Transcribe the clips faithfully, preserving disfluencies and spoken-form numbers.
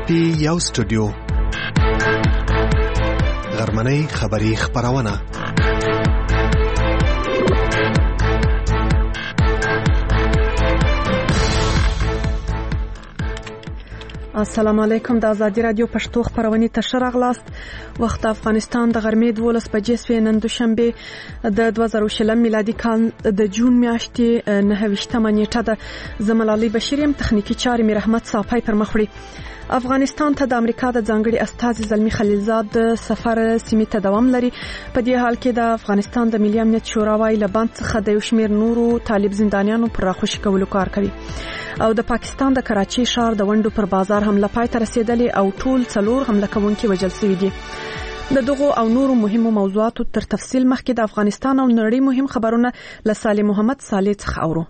پی یو سټوډیو غرمنۍ خبری خبرونه. السلام علیکم. د آزادی رادیو پښتو خبرونه ته شرغلاست. وخت افغانستان د غرمې دولس بجې سوی نن دوشنبه د دوه زره شلم میلادي کال د جون میاشتې نهه ویشتمه نیټه ده. زملالي بشیریم تخنیکی چارې مې رحمت صافی پر مخ وړي. افغانستان ته د امریکا د ځانګړي استازي زلمی خلیلزاد د سفر سیمې ته دوام لري. په دې حال کې د افغانستان د ملي امنیت شورا وايي له بند څخه د یو شمېر نورو طالب زندانیانو پر راخوشي کولو کار کوي. او د پاکستان د کراچي ښار د ونډو پر بازار حمله پای ته رسیدلې او ټول څلور حمله کوونکي وژل شوي دي. د دغو او نورو مهمو موضوعاتو تر تفصیل مخکې د افغانستان او نړۍ مهم خبرونه له صالح محمد صالح څخه اورو.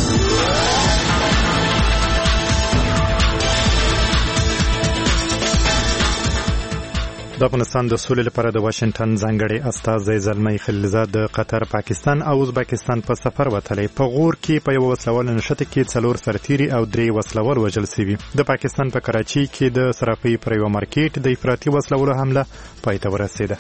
د افغانستان د سولې لپاره د واشنگټن ځانګړي استازی زلمی خلیلزاد د قطر، پاکستان او ازبکستان په سفر وتلی. په غور کې په یو وسلوال نښته کې څلور سرتیري او درې وسلوال وژل شوي. د پاکستان په کراچي کې د صرافۍ پر یو مارکیټ د افراطي وسلوالو حمله پای ته ورسېده.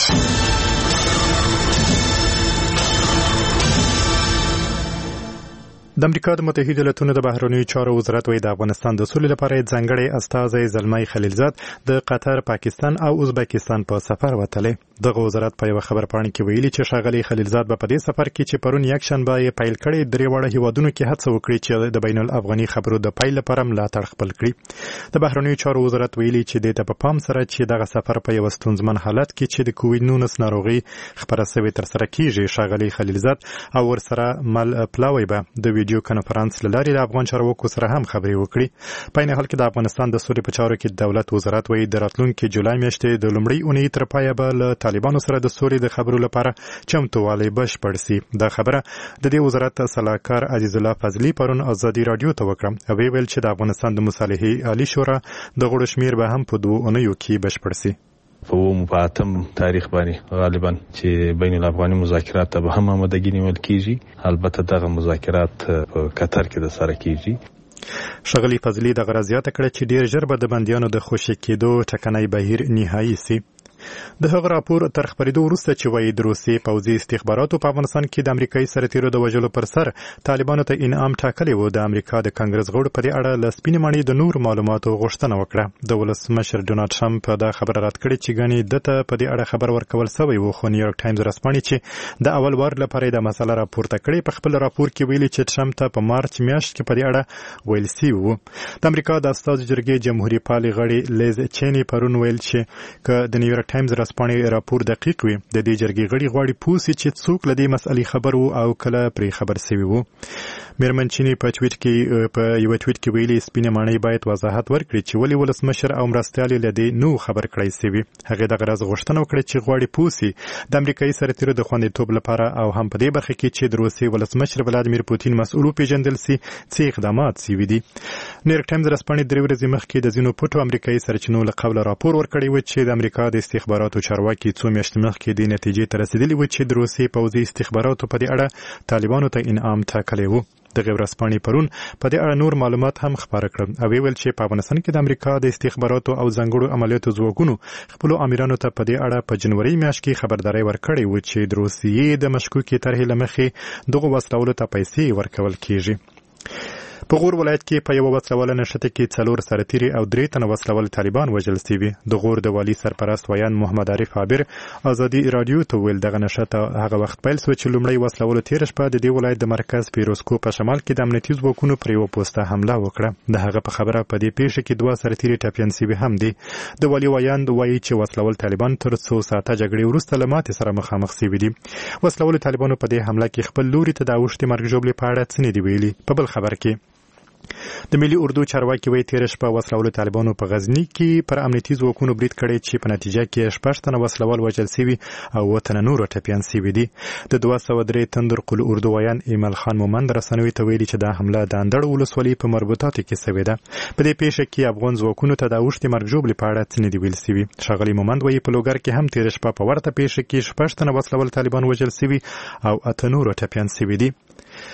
د امریکا د متحده ایالاتونو د بهرنیو چارو وزارت وايي د افغانستان د سولې لپاره ځانګړي استازی زلمی خلیلزاد د قطر، پاکستان او ازبکستان په سفر وتلی. دغه وزارت په یو خبر پاڼه کې ویلي چې ښاغلی خلیلزاد به په دې سفر کې چې پرون یکشنبه یې پیل کړی درې واړه هیوادونو کې هڅه وکړي چې د بین الافغاني خبرو د پیل لپاره ملاتړ خپل کړي. د بهرنیو چارو وزارت ویلي چې د په پام سره چې دغه سفر په یو ستونزمن حالت کې چې د کووډ نولس ناروغي خبره شوې تر سره کیږي. ښاغلی خلیلزاد او ورسره مل پلاوی به د ویډیو کانفرنس لاري د افغان چارواکو سره هم خبرې وکړي. په این حال کې د افغانستان د سولې په چارو کې دولت وزارت وايي د راتلونکي جولای میاشتې د لومړۍ اونۍ تر پایه به له طالبانو سره د سولې د خبرو لپاره چمتووالی بشپړ شي. دا خبره د دې وزارت صلاحکار عزیز الله فضلي پرون آزادي رادیو ته وکړه او ویل چې د افغانستان د مصالحې عالی شورا د غړو شمیر به هم په دوه اونیو کې بشپړ شي. په مفاهیم تاریخ باندې غالبا چې بین الافغاني مذاکرات به هم آمادګي نیول کیږي. البته دغه مذاکرات په قطر کې د سره کیږي. ښاغلي فضلي دغه راځيات کړه چې ډیر ژر به د بنديانو د خوشي کېدو ټکنۍ بهیر نهایی سي. د هغه راپور تر خبرېدو وروسته چې وایي د روسي پوځي استخباراتو په افغانستان کې د امریکایي سرتیرو د وژلو پر سر طالبانو ته انعام ټاکلی و. د امریکا د کانګرس غړو په دې اړه له سپینې ماڼۍ د نور معلوماتو غوښتنه وکړه. د ولسمشر ډونالډ ټرمپ دا خبره رد کړې چې ګڼې دته په دې اړه خبر ورکول شوی و. خو نیویارک ټایمز رسپانې چې د اول وار لپاره د مسله راپورته کړې په خپل راپور کې ویلي چې ټرمپ ته په مارچ میاشت کې په دې اړه ویل شوی و. د امریکا د استازو جرګې جمهوریت پالي غړي لیز چینی پرون ویل چې ک د نیویارک ټایمز رسپانې راپور دقیق وي. د دې جرګې غړي غواړي پوسي چې څوک له دې مسلې خبر وو او کله پرې خبر شوی وو. میرمن چینی په ټویټ کې په یو ټویټ کې ویلي سپینه ماڼۍ باید وضاحت ورکړي چې ولې ولسمشر او مرستیال له دې نو خبر کړی شوی. هغه د غرض غوښتنه وکړه چې غواړي پوسي د امریکایي سرتیرو د خوندیتوب لپاره او هم په دې برخه کې چې د روسي ولسمشر ولادیمیر پوتین مسؤل پیژندل سي چې اقدامات سوي دي. نیویارک ټایمز رسپانې درې ورځې مخکې د ځینو پټو امریکایي سرچینو له قبل راپور ورکړی و چې د امریکا د استخباراتو چارواکي څو میاشتې مخکې د نتیجې ته رسیدلي و چې د روسي پوځي استخباراتو په دې اړه طالبانو ته انعام ټاکلی و. د غیر رسپانې پرون په دې اړه نور معلومات هم خبره کړل او ویل چې په افغانستان کې د امریکا د استخباراتو او ځانګړو عملیاتو ځواکونو خپل امیرانو ته په دې اړه په جنوري میاشت کې خبرداري ورکړې و چې د روسیې د مشکوکې طرحې له مخې دغه وسلوالو ته پیسې ورکول کیږي. په غور ولایت کې په یو وسلواله نښته کې څلور سرتیري او درې تنه وسلوال طالبان وژل شوي. د غور د والي سرپرست ویان محمد عارف عابر آزادي رادیو ته ویل دغه نښته هغه وخت پیل شو چې لومړی وسلوالو تیر شپه د دې ولایت د مرکز پیروسکو په شمال کې د امنیتي ځواکونو پر یو پوسټه حمله وکړه. د هغه په خبره په دې پیښه کې دوه سرتیري ټپیان شوي هم دي. د والي ویان وایي چې وسلوال طالبان تر څو ساعته جګړې وروسته له ماتې سره مخامخ شوي دي. وسلوال طالبانو په دې حمله کې خپل لوري ته د اوښتې مرګ ژوبلې په اړه څه نه دي ویلي. په بل خبر کې د ملي اردو چارواکي وایي تیر شپه وسلوالو طالبانو په غزنی کې پر امنیتي ځواکونو برید کړی چې په نتیجه کې شپږ تنه وسلوال وژل شوي او اووه تنه نور ټپیان شوي دي. د دوه سوه درې تندر قل اردو ویان ایمل خان مومند رسنیو ته ویلي چې دا حمله د اندړ ولسوالۍ په مربوطاتو کې شوې ده. په دې پیښه کې افغان ځواکونو ته د اوښتې مرګ ژوبلې په اړه څه نه دي ویل شوي. ښاغلي مومند وایي په لوګر کې هم تیر شپه په ورته پیښه کې شپږ تنه وسلوال طالبان وژل شوي او اته نور ټپیان شوي دي.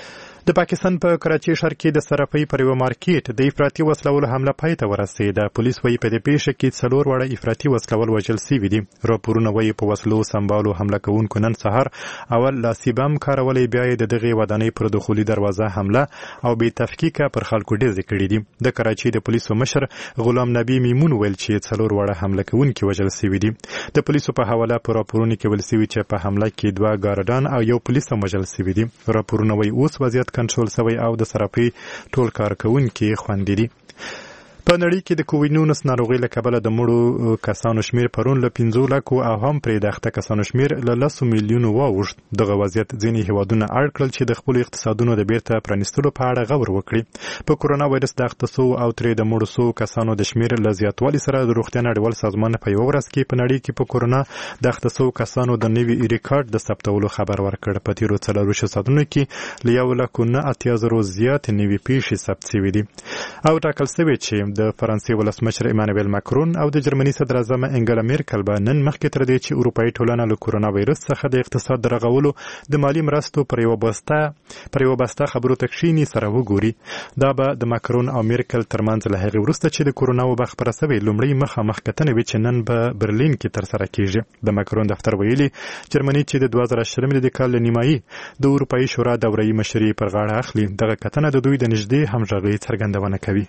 د پاکستان په کراچي ښار کې د صرافۍ پر یو مارکیټ د افراطي وسلو حمله پای ته ورسېده. پولیس وايي په دې پیښه کې څلور واړه افراطي وسلو وژل شوي دي. راپورونه وايي په وسلو سمبالو حمله کوونکو نن سهار اول لاسي بم کارولې، بیا یې د دغې ودانۍ پر دخولي دروازه حمله او بې تفکیکه پر خلکو ډزې کړي دي. د کراچي د پولیسو مشر غلام نبی میمون ویل چې څلور واړه حمله کوونکي وژل شوي دي. د پولیسو په حواله په راپورونو کې ویل شوي چې په حمله کې دوه ګارډان او یو پولیس هم وژل شوي دي. راپورونه وايي اوس وضعیت کنټرول شوی او د صرافۍ ټول کارکوونکي خوندي دي. په نړۍ کې د کووډ نولس ناروغۍ له کبله د مړو کسانو شمیر پرون له پنځو لکو او هم پرې د اخته کسانو شمیر له لسو میلیونو واوښت. دغه وضعیت ځینې هیوادونه اړ کړل چې د خپلو اقتصادونو د بیرته پرانیستلو په اړه غور وکړي. په کورونا وایرس د اخته سوو او ترې د مړو سوو کسانو د شمیر له زیاتوالي سره د روغتیا نړیوال سازمان په یوه ورځ کې په نړۍ کې په کورونا د اخته سوو کسانو د نوي ریکارډ د ثبتولو خبر ورکړ. په تیرو څلورویشتو ساعتونو کې له یو لکو نه اتیا زرو زیات نوي پیښې ثبت شوي دي. او ټاکل شوی چې د فرانسې ولسمشر ایمانویل ماکرون او د جرمني صدر اعظم انګلا میرکل به نن مخکې تر دې چې اروپایي ټولنه له کورونا وایرس څخه د اقتصاد د رغولو د مالي مرستو پر یوه بسته پر یوه بسته خبرو ته کښیني سره وګوري. دا به د ماکرون او میرکل ترمنځ له هغې وروسته چې د کورونا وبا خپره شوې لومړۍ مخامخ کتنه وي چې نن به برلین کې ترسره کیږي. د ماکرون دفتر ویلي جرمني چې د دوه زره شلم د کال نیمایي د اروپایي شورا دورهیي مشري پر غاړه اخلي، دغه کتنه د دوی د نږدې همغږۍ څرګندونه کوي.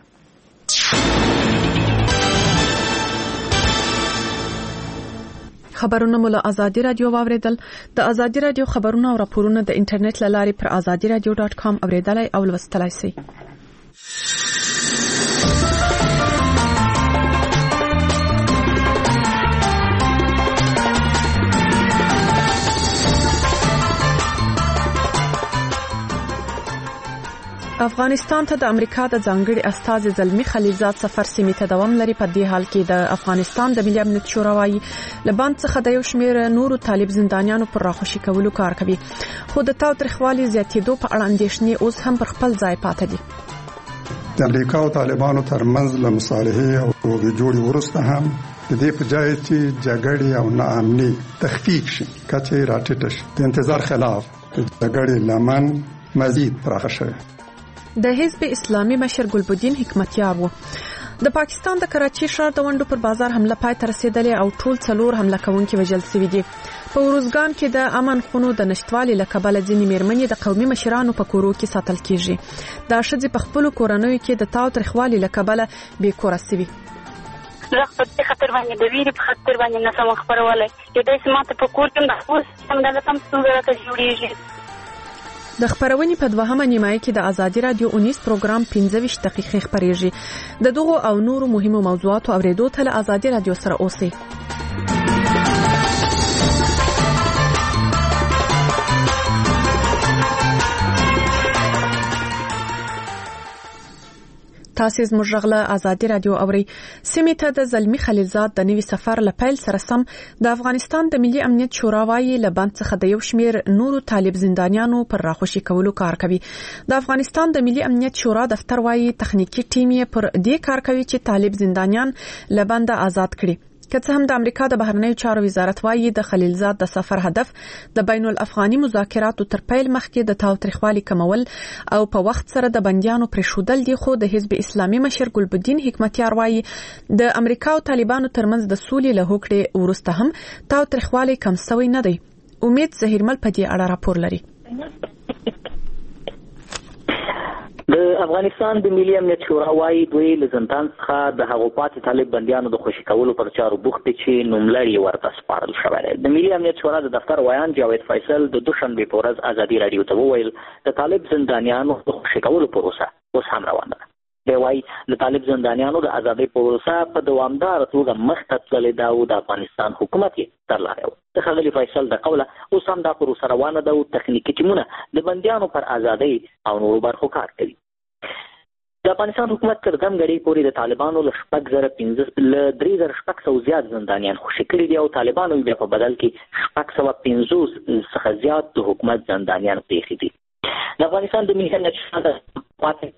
خبرونه مو له ازادي رادیو واوریدل. د ازادي رادیو خبرونه او راپورونه د انټرنیټ له لارې پر ازادي رادیو ډاټ کام اوریدلای او لوستلای شئ. افغانستان ته د امریکا د ځانګړي استازي زلمی خلیلزاد سفر سیمې ته دوام لري. په دې حال کې د افغانستان د ملي امنیت شورا وايي له بند څخه د یو شمېر نورو طالب زندانیانو پر راخوشي کولو کار کوي، خو د تاوتریخوالي زیاتېدو په اړه اندېښنې اوس هم پر خپل ځای پاتې دي. د امریکا او طالبانو ترمنځ له مصالحې او روغې جوړې وروسته هم د دې په ځای چې جګړې او ناامني تخفیف شي، کچې راټیټه شي، د انتظار خلاف د جګړې لمن مزید پراخه شوی. د حزب اسلامي مشر ګلبدین حکمتیار وو. د پاکستان د کراچي ښار د ونډو پر بازار حمله پای ته رسیدلې او ټول څلور حمله کوونکي وژل شوي دي. په وروزګان کې د امن خونو د نشټوالي له کبله ځینې میرمنې د قومي مشرانو په کورو کې ساتل کیږي. دا ښځې په خپلو کورنیو کې د تاوتریخوالي له کبله بې کوره شوي. زه په دې خاطر باندې د ویرې په خاطر باندې نسم خبرولای چې داسې ماته په کور کې د اوس همدغه هم ستونزه راته جوړېږي. د خبرونې په دوهمه نیمایي کې د ازادي رادیو اونیس پروګرام پنځه ویشت دقیقې خبرېږي. د دغو او نورو مهمو موضوعاتو اورېدو ته له ازادي رادیو سره اوسئ. تاسو زموږ غږ ازادي رادیو اوري. سیمې ته د زلمی خلیلزاد د نوي سفر له پیل سره سم د افغانستان د ملي امنیت شورا وايي له بند څخه د یو شمېر نورو طالب زندانیانو پر راخوشي کولو کار کوي. د افغانستان د ملي امنیت شورا دفتر وايي تخنیکی ټیم یې پر دې کار کوي چې طالب زندانیان له بند آزاد کړي. که څه هم د امریکا د بهرنیو چارو وزارت وايي د خلیلزاد د سفر هدف د بین الافغاني مذاکراتو تر پیل مخکې د تاوتریخوالي کمول او په وخت سره د بندیانو پرېښودل دي، خو د حزب اسلامي مشر ګلبدین حکمتیار وايي د امریکا او طالبانو ترمنځ د سولې له هوکړې وروسته هم تاوتریخوالي کم شوی نه دی. امید زهیرمل په دې اړه راپور لري. د افغانستان د ملي امنیت شورا وايي دوی له زندان څخه د هغو پاتې طالب بندیانو د خوشي کولو پر چارو بوخت دي چې نوملړ ورته سپارل شوی دی. د ملي امنیت شورا د دفتر ویان جاوید فیصل د دوشنبې په ورځ ازادي رادیو ته وویل د طالب زندانیانو د خوشي کولو پروسه اوس هم روانه ده. دی وايي د طالب زندانیانو د ازادۍ پروسه په دوامداره توګه مخته تللې ده او د افغانستان حکومت یې ترلارې و. د ښاغلي فیصل د قوله اوس هم دا پروسه روانه ده او تخنیکي ټیمونه د بندیانو پر ازادۍ او نورو برخو کار کوي. د افغانستان حکومت تر دم غړي پورې د طالبانو له شپږ زره پنځه له درې زره شپږ سوه زیات زندانیان خوشي کړي دي او طالبانو بیا په بدل کې شپږ سوه پنځوس څخه زیات د حکومت زندانیان پرېښي دي. د افغانستان د ملي امنیت شورا د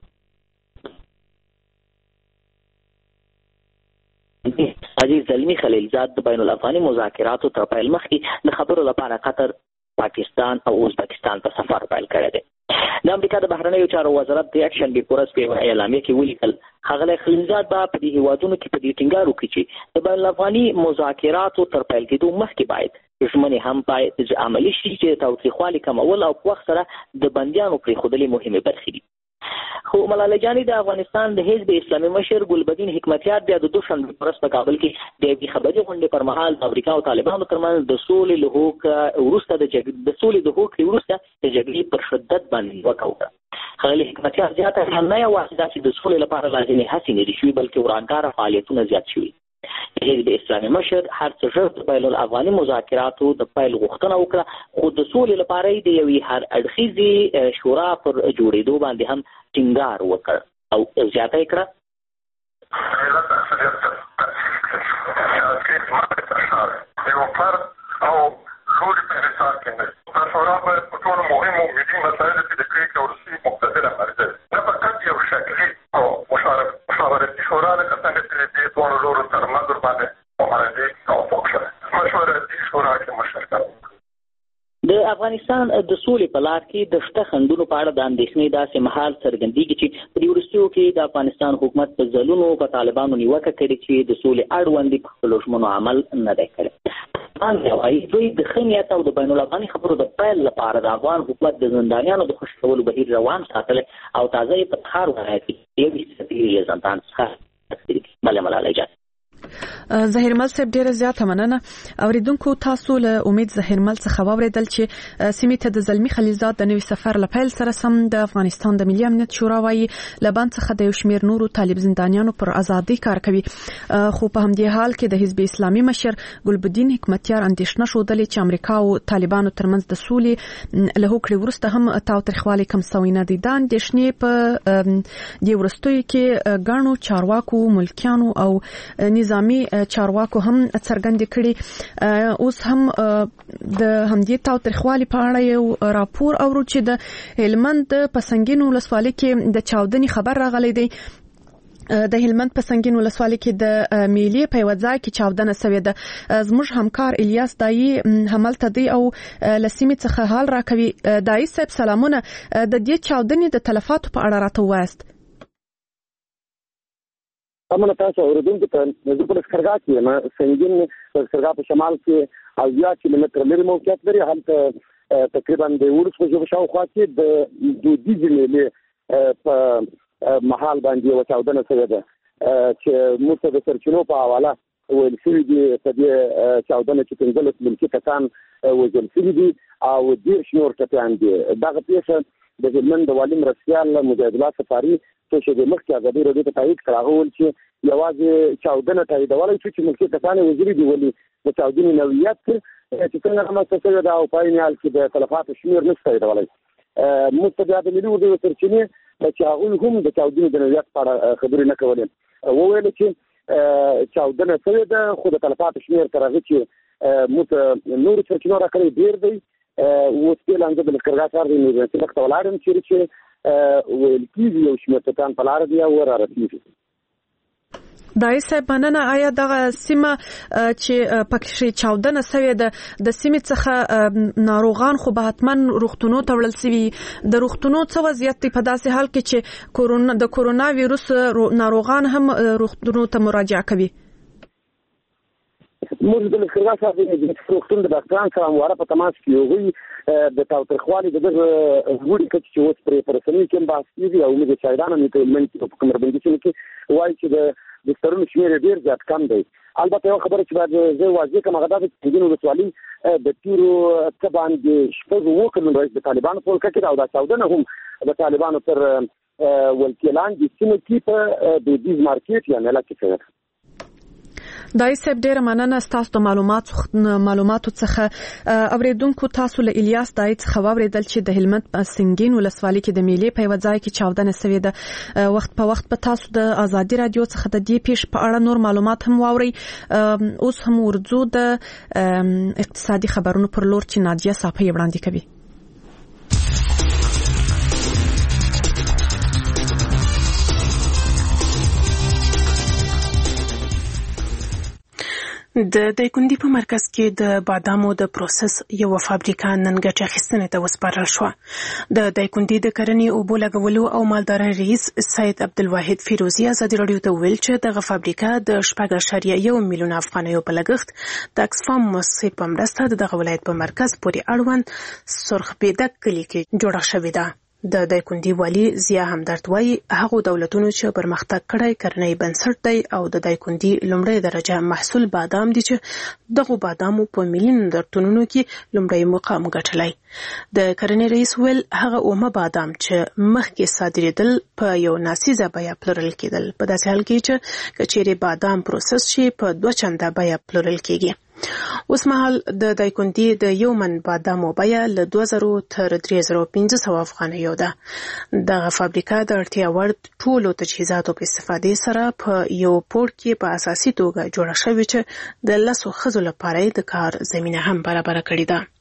عزیز زلمی خلیلزاد د بین الافغاني مذاکراتو تر پیل مخکې د خبرو لپاره قطر، پاکستان او ازبکستان په سفر پیل کړی دی. د امریکا د بهرنیو چارو وزارت د اکشن بیپورس په اعلامیه کې ولیکل ښاغلی خلیلزاد به په دې هیوادونو کې په دې ټینګار وکړي چې د بین الافغاني مذاکراتو تر پیل کېدو مخکې باید ژمنې هم باید عملي شي چې تاوتریخوالي کمول او په وخت سره د بندیانو پرېښودلې مهمې برخې دي. خو ملاله جانې د افغانستان د حزب اسلامي مشر ګلبدین حکمتیار بیا د دوشنبې په ورځ په کابل کې د یوې خبري غونډې پر مهال د امریکا او طالبانو ترمنځ د سولې له هوکړې وروسته د جګړې د سولې د هوکړې وروسته د جګړې پر شدت باندې نیوکه وکړه. ښاغلي حکمتیار زیاته کړه نه یوازې دا چې د سولې لپاره لازمي هڅې نه دي شوي بلکې ورانکاره فعالیتونه زیات شوي. حزب اسلامي مشر هر څه ژر د بین الافغاني مذاکراتو د پیل غوښتنه وکړه خو د سولې لپاره د یوې هر اړخیزې شورا پر جوړېدو باندې هم ټینګار وکړ او زیاته یې کړه یو فرد او لوري په حساب کې نه دا شورا باید په ټولو مهمو ملي مسایلو کې د پرېکړې وروستۍ مقتدره مرجع نه فقط یو شکلي او مشاورتي شورا لکه څنګه چې دې دواړو لورو ترمنځ ورباندې معاهدې توافق شوی مشورتي شورا کې مشرکت. د افغانستان د سولې په لار کې د شته خنډونو په اړه د اندېښنې داسې مهال څرګندېږي چې په دې وروستیو کې د افغانستان حکومت په ځلونو په طالبانو نیوکه کړې چې د سولې اړوند په خپلو ژمنو عمل نه دی کړی. طالبان دوی د ښه نیت او د بین الافغاني خبرو د پیل لپاره د افغان حکومت د زندانیانو د خوشي کولو بهیر روان ساتلی او تازه یې په تخار ولایت کې یوې سفیر زندان څخه بله ملاله جان. زهیرمل صاحب ډیره زیاته مننه. اوریدونکو تاسو له امید زهیرمل څخه واوریدل چې سیمې ته د زلمی خلیلزاد د نوي سفر لپاره سره سم د افغانستان د ملي امنیت شورا وايي لبان څخه د یو شمیر نورو طالب زندانیانو پر ازادي کار کوي خو په همدې حال کې د حزب اسلامي مشر ګلبدین حکمتیار اندېښنه ښودلې چې امریکا او طالبانو ترمنځ د سولې له هوکړې وروسته هم تاوتریخوالی کم سوی نه دي. دا اندېښنې په دې وروستیو کې ګڼو چارواکو ملکیانو او نظامي چارواکو هم څرګند کړي. اوس هم د همدې تاوتریخوالي په اړه یو راپور اورو چې د هلمند په سنگین ولسوالۍ کې د چاودنې خبر راغلی دی. د هلمند په سنگین ولسوالۍ کې د میلې په یو ځای کې چاودنه شوې ده. زموږ همکار الیاس دایی هملته دی او لسیمې څخه حال راکوي. دایی صاحب سلامونه. د دې چاودنې د تلفاتو په اړه راته ووایاست. امنه تاسو اوریدونکو ته د په لښکرګاه کې ما سنگین لښکرګاه په شمال کې او یا کیلومتر لري موقعیت لري. هلته تقریبا د ورسو جو شاوخوا کې د دودیزې میلې په محل باندې یو چاودنه شوې ده چې موږ د سرچینو په حواله ویل شوي دي په دې چاودنه کې پنځلس ملکي کسان وژل شوي دي او دېرش نور ټپیان دي. دغه پیښه د هلمند د والي مرستیال مجاهد الله سفاري څو شېبې مخکې ازادي راډیو ته تایید کړ. هغه وویل چې یوازې چاودنه تاییدولی شو چې ملکي کسان یې وژلي دي ولې د چاودنې نوعیت چې څنګه رامنځته شوې ده او په عین حال کې د تلفاتو شمېر نه شي تاییدولی. موږ ته بیا د ملي اردو سرچینې چې هغوی هم د چاودنې د نوعیت په اړه خبرې نه کولې وویل چې چاودنه شوې ده خو د تلفاتو شمېر تر هغه چې موږ ته نورو سرچینو راکړی ډېر دی. اوس بیا لاندې د لښکرګاه ښار د یونیورسټۍ مخې ته ولاړ یم چیرې چې ویل کېږي یو شمېر ټپیان په لاره دي او ورارسېږي. دایی صاحب مننه. آیا دغه سیمه چې پکې چاودنه شوې ده د سیمې څخه ناروغان خو به حتما روغتونو ته وړل شوي د روغتونو څه وضعیت دی په داسې حال کې چې کورونا د کورونا ویروس ناروغان هم روغتونو ته مراجعه کوي؟ موږ د لښکرګاه ښار د روغتون د ډاکټرانو سره همواره په تماس کې یو هغوی د تاوتریخوالي د دغه لوړې کچې چې اوس پرې په رسنیو کې هم بحث کېږي او موږ شاهدان هم په هلمند کې په کمربندي سیمو کې وایي چې د بسترونو شمېر یې ډېر زیات کم دی. البته یوه خبره چې باید زه واضح کړم هغه دا ده چې سنګین ولسوالۍ د تېرو څه باندې شپږ اووه کلونو راهیسې د طالبانو په ولکه کې ده او دا چاودنه هم د طالبانو تر ولکې لاندې سیمو کې په دودیز مارکېټ یا میله کې شوې ده. دایی صاحب ډیره مننه ستاسو د معلوماتو معلوماتو څخه. اوریدونکو تاسو له الیاس دایی څخه واوریدل چې د هلمند په سنگین ولسوالۍ کې د میلې په یو ځای کې چاودنه شوې ده. وخت په وخت په تاسو د ازادي رادیو څخه د دې پیښې په اړه نور معلومات هم واورئ. اوس هم ورځو د اقتصادي خبرونو پر لور چې نادیه صافی وړاندې کوي. د دایکنډي په مرکز کې د بادامو د پروسس یو فابریکه نن ګټه اخیستنې ته وسپارل شوه. د دایکنډي د کرنې اوبو لګولو او مالدارۍ رئیس سید عبدالواحد فیروزي ازادي راډیو ته ویل چې دغه فابریکه د شپږ اعشاریه یو میلیون افغانیو په لګښت د اکسفام مؤسسې په مرسته د دغه ولایت په مرکز پورې اړوند سرخبیدک کلي کې جوړه شوې ده. د دایکنډي والي ضیا همدرد وایي هغو دولتونو چې پرمختګ کړی کرنی بنسټ دی او د دایکنډي لومړی درجه محصول بادام دي چې دغه بادامو په میلیونونو ټنونو کې لومړی مقام ګټلی. د کرنې رئیس ویل هغه اومه بادام چې مخکې صادرېدل په یو ناسیزه بیه پلورل کېدل، په داسې حال کې چې که چیرې بادام پروسس شي په دوه چنده بیه پلورل کېږي. اوس مهال د دایکنډي د یو من بادامو بیه له دوه زره تر درې زره پنځه سوه افغانیو ده. دغه فابریکه د اړتیا وړ ټولو تجهیزاتو په استفادې سره په یو پورت کې په اساسي توګه جوړه شوې چې د لسو ښځو لپاره د کار زمینه هم برابره کړې ده.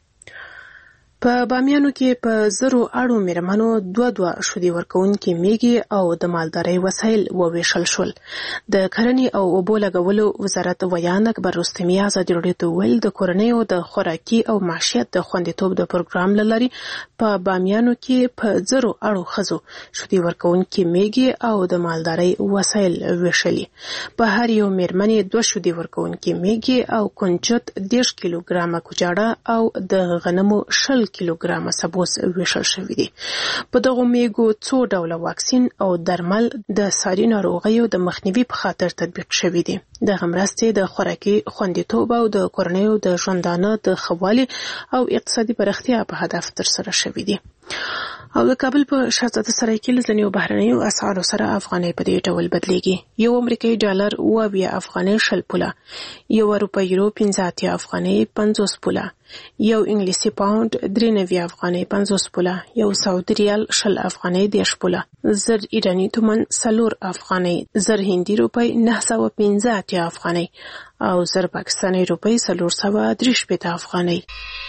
په بامیانو کې په زرو اړو میرمنو دوه دوه شودې ورکوونکي میږي او د مالدارۍ وسایل وویشل شول. د کرنې او اوبو لګولو وزارت ویان اکبر رستمي ازادي راډیو ته ویل د کورنیو د خوراکي او معیشت د خوندیتوب د پروګرام له لارې په بامیانو کې په زرو اړو ښځو شودې ورکوونکي میږي او د مالدارۍ وسایل ویشلي. په هر یو میرمنې دوه شودې ورکوونکي میږي او کنجد دېرش کیلوګرامه کوچاړه او د غنمو شل کیلوګرامه سبوس ویشل شوی دی. په دغه میږو څو ډوله واکسین او درمل د ساري ناروغیو د مخنیوي په خاطر تطبیق شوی دی. دغه مرستې د خوراکي خوندیتوب او د کورنیو د ژوندانه د ښه والي او اقتصادي پراختیا په هدف ترسره شوی دی. او د کابل په شهزاده سرای کې له ځینو بهرنیو اسعارو سره افغانۍ په دې ډول بدلیږي. یو امریکایي ډالر اوه اویا افغانۍ شل پوله، یو اروپایي یورو پنځه اتیا افغانۍ پنځوس پوله، یو انګلیسي پاوند درې نوي افغانۍ پنځوس پوله، یو سعودي ریال شل افغانۍ دېرش پوله، زر ایراني تومن څلور افغانۍ، زر هندي روپۍ نهه سوه پنځه اتیا افغانۍ او زر پاکستاني روپۍ څلور سوه درې شپېته افغانۍ.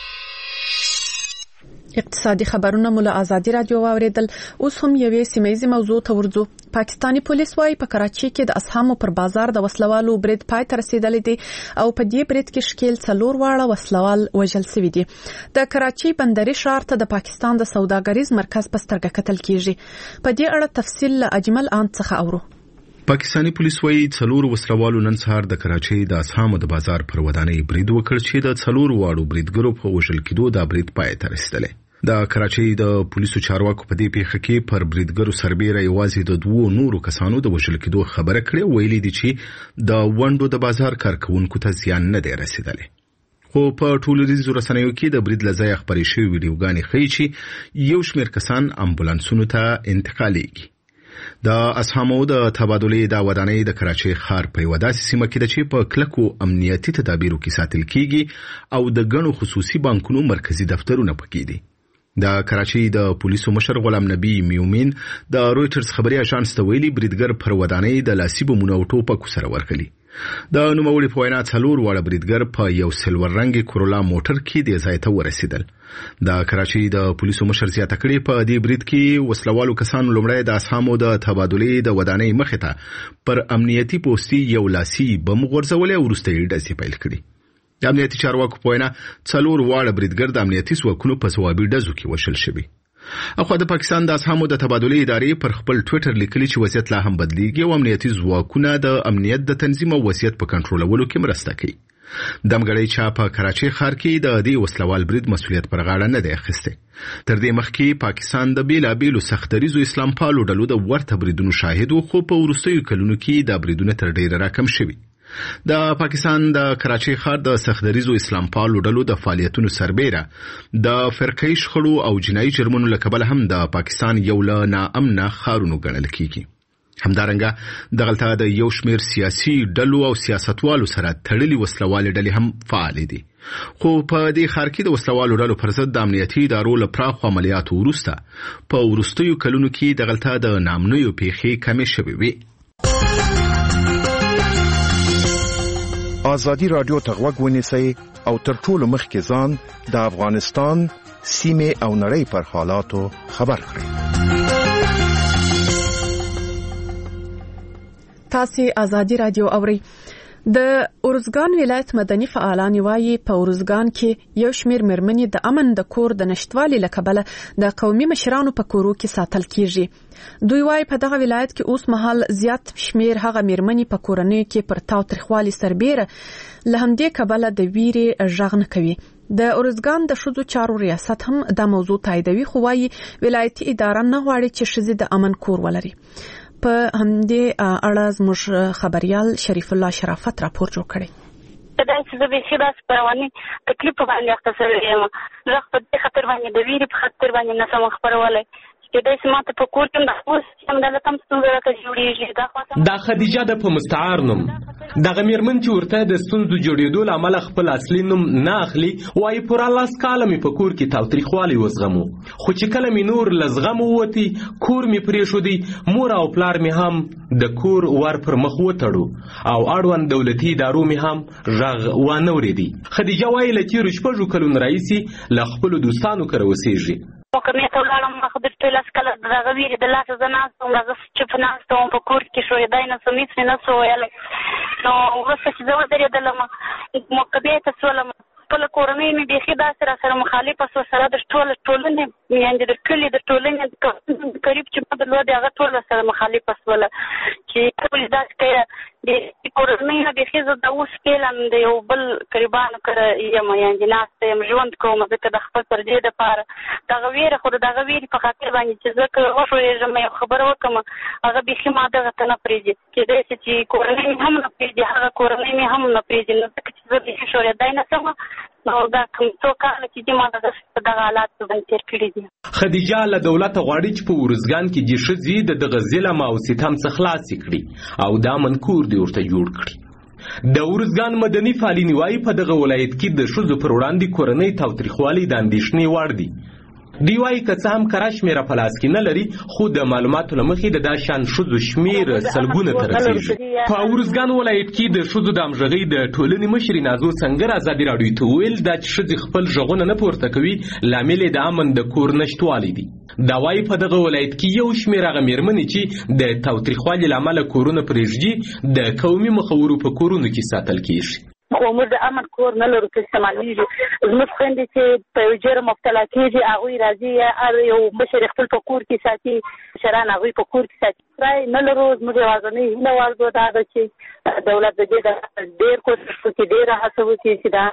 اقتصادي خبرونه مو له ازادي راډیو واوریدل. اوس هم یوې سیمه موضوع ته ورځو. پاکستانی پولیس وايي په کراچۍ کې د اسهامو پر بازار د وسلوالو برید پای ته رسیدلی دی او په دې برید کې شکیل څلور واړه وسلوال وژل شوي دي. د کراچۍ بندري ښار ته د پاکستان د سوداګریز مرکز په سترګه کتل کیږي. په دې اړه تفصیل له اجمل آن څخه اورو. پاکستانی پولیس وايي څلور وسلوالو نن سهار د کراچۍ د اسهامو د بازار پر ودانۍ برید وکړ چې د څلور واړو بریدګرو په وژل کېدو دا برید پای ته رسیدلی. د کراچۍ د پولیسو چارواکو په دې پیښه کې پر بریدګرو سربېره یوازې د دوو نورو کسانو د وژل کېدو خبره کړې، ویلي دي چې د ونډو د بازار کارکوونکو ته زیان نه دی رسیدلی. خو په ټولنیزو رسنیو کې د برید له ځایه خپرې شوې ویډیوګانې ښیي چې یو شمېر کسان امبولانسونو ته انتقالیږي. د اسهامو د تبادلې د ودانۍ د کراچۍ ښار په یوه داسې سیمه کې ده چې په کلکو امنیتي تدابیرو کې ساتل کیږي او د ګڼو خصوصي بانکونو مرکزي دفترونه پکې دي. د کراچۍ د پولیسو مشر غلام نبی میومین د رويټرز خبري اژانس ته ویلي بریدګر پر ودانۍ د لاسي بمونو او ټوپکو سره ورغلي. د نوموړي په وینا څلور واړه بریدګر په یو سلور رنګي کورولا موټر کې د ځای ته ورسېدل. د کراچۍ د پولیسو مشر زیاته کړې په دې برید کې وسلوالو کسانو لومړی د اسهامو د تبادلې د ودانۍ مخې ته پر امنیتي پوستي یو لاسي بم غورځولې او وروسته یې ډزې پیل کړې. د امنیتي چارواکو په وینا څلور واړه بریدګر د امنیتي ځواکونو په ځوابي ډزو کې وژل شوي. اخوا د پاکستان د اسهامو د تبادلې ادارې پر خپل ټویټر لیکلي چې وضعیت لا هم بدلیږي او امنیتي ځواکونه د امنیت د تنظیم او وضعیت په کنټرولولو کې مرسته کوي. دمګړی چا په کراچۍ ښار کې د دې وسلوال برید مسؤلیت پر غاړه نه دی اخیستی. تر دې مخکې پاکستان د بیلابیلو سختدریزو اسلام پالو ډلو د ورته بریدونو شاهد و، خو په وروستیو کلونو کې دا بریدونه تر ډیره راکم شوي. د پاکستان د کراچۍ ښار د سختدریزو اسلام پالو ډلو د فعالیتونو سربېره د فرقه‌ای شخړو او جنایي جرمونو له کبله هم د پاکستان یو له ناامنه ښارونو ګڼل کیږي. همدارنګه دغلته د یو شمېر سیاسي ډلو او سیاستوالو سره تړلي وسلوالې ډلې هم فعالې دي. خو په دې ښار کې د وسلوالو ډلو پر ضد د امنیتي ادارو له پراخو عملیاتو وروسته په وروستیو کلونو کې دغلته د ناامنیو پیښې کمې شوې وې. ازادي راډیو ته غوږ ونیسئ او تر ټولو مخکې ځان د افغانستان سیمه او نړۍ پر حالاتو خبر کړئ. تاسو ازادي راډیو اورئ. د ارزګان ولایت مدني فعالان وايي په ارزګان کې یو شمېر مېرمنې د امن د کور د نشټوالي له کبله د قومي مشرانو په کورو کې ساتل کیږي. دوی وايي په دغه ولایت کې اوس مهال زیات شمېر هغه مېرمنې په کورنۍ کې پر تاوتریخوالي سربېره له همدې کبله د ویرې غږ نه کوي. د ارزګان د ښځو چارو ریاست هم دا موضوع تاییدوي، خو وايي ولایتي اداره نه غواړي چې ښځې د امن کور ولري. په همدې اړه زموږ خبريال شریف الله شرافت راپور جوړ کړی. دا چې د بشي داس پرواني تکلیف باندې اختصار یم زه په دې خاطر باندې د ویری په خاطر باندې نه سم خبرواله چې د سمات په کور کې د اوس هم د لکم ستونزه راځي جوړیږي. دا دا خدیجه د په مستعار نوم دغه میرمن چې ورته د ستونزو جوړېدو لامل خپل اصلي نوم نه اخلي، وايي پورا لاس کاله مې په کور کې تاوتریخوالي وزغمو، خو چې کله مې نور لزغم ووتی کور مې پرې شو دی، مور او پلار مې هم د کور ور پر مخ وتړو او اړوند دولتي ادارو مې هم غږ وانه ورېدي. خدیجه وايي له تیرو شپږو کلونو راهیسې له خپلو دوستانو کره اوسېږي. وکړم ته ولاړم خو د ټول اسکل دغه ویری د لاس زناستم دغه چې په ناستم په کور کې شوې دای نه سمیت نه سو ویل نو ورسته چې زه ودرېدلم مقبې ته سولم خپل کورنۍ مې بيخي داسې را سره مخالفه سو سره د ټول ټولنې یعنې د کلي د ټولنې قریب چې ما درلودې هغه ټول سره مخالفه سوله چې ټول داسې کوي د کورنۍ نه بيخي زه د اوس فعلا د یو بل قریبانو کره یم یعنې ناسته یم ژوند کوم ځکه د خپل پر دې دپاره دغه ویره خو د دغه ویرې په خاطر باندې چې زه که وښویېږم یو خبره وکړم هغه بيخي ما دغه ته نه پرېږدي کېدای شي چې کورنۍ مې هم نه پرېږدي هغه کورنۍ مې هم نه پرېږدي نو ځکه چې زه بيخي شورېدی نه شم نو دا کوم څو کاله چې دي ما دغه دغه حالات باندې تېر کړي دي. خدیجه له دولته غواړي چې په ارزګان کې دې ښځې د دغه ظلم او ستم څخه خلاصې کړي او دا منکور دې ورته جوړ کړي. د ارزګان مدني فعالین وايي په دغه ولایت کې د ښځو پر وړاندې کورنۍ تاوتریخوالي د اندېښنې وړ دي. دی وايي که څه هم کره شمېره په لاس کې نه لري خو د معلوماتو له مخې د دا شان ښځو شمېر سلګونه ته رسېږي. په ارزګان ولایت کې د ښځو د همغږۍ د ټولنې مشرې نازو سنګر ازادي راډیو ته وویل دا چې ښځې خپل غږونه نه پورته کوي لامل یې د امن د کور نشتوالی دی. دا وايي په دغه ولایت کې یو شمېر هغه مېرمنې چې د تاوتریخوالي له امله کورونه پرېږدي د قومي مخورو په کورونو کې ساتل کېږي. خو موږ د امن کور نه لرو چې استعمالېږي زموږ خویندې چې په یو جرم مبتلا کېږي هغوی راځي هر یو مشر خپل په کور کې ساتي مشران هغوی په کور کې ساتي رای نه لرو. زموږ یوازینۍ هیله وارده دا ده چې دولت د دې ډېر کوشش وکړي ډېره هڅه وکړي چې د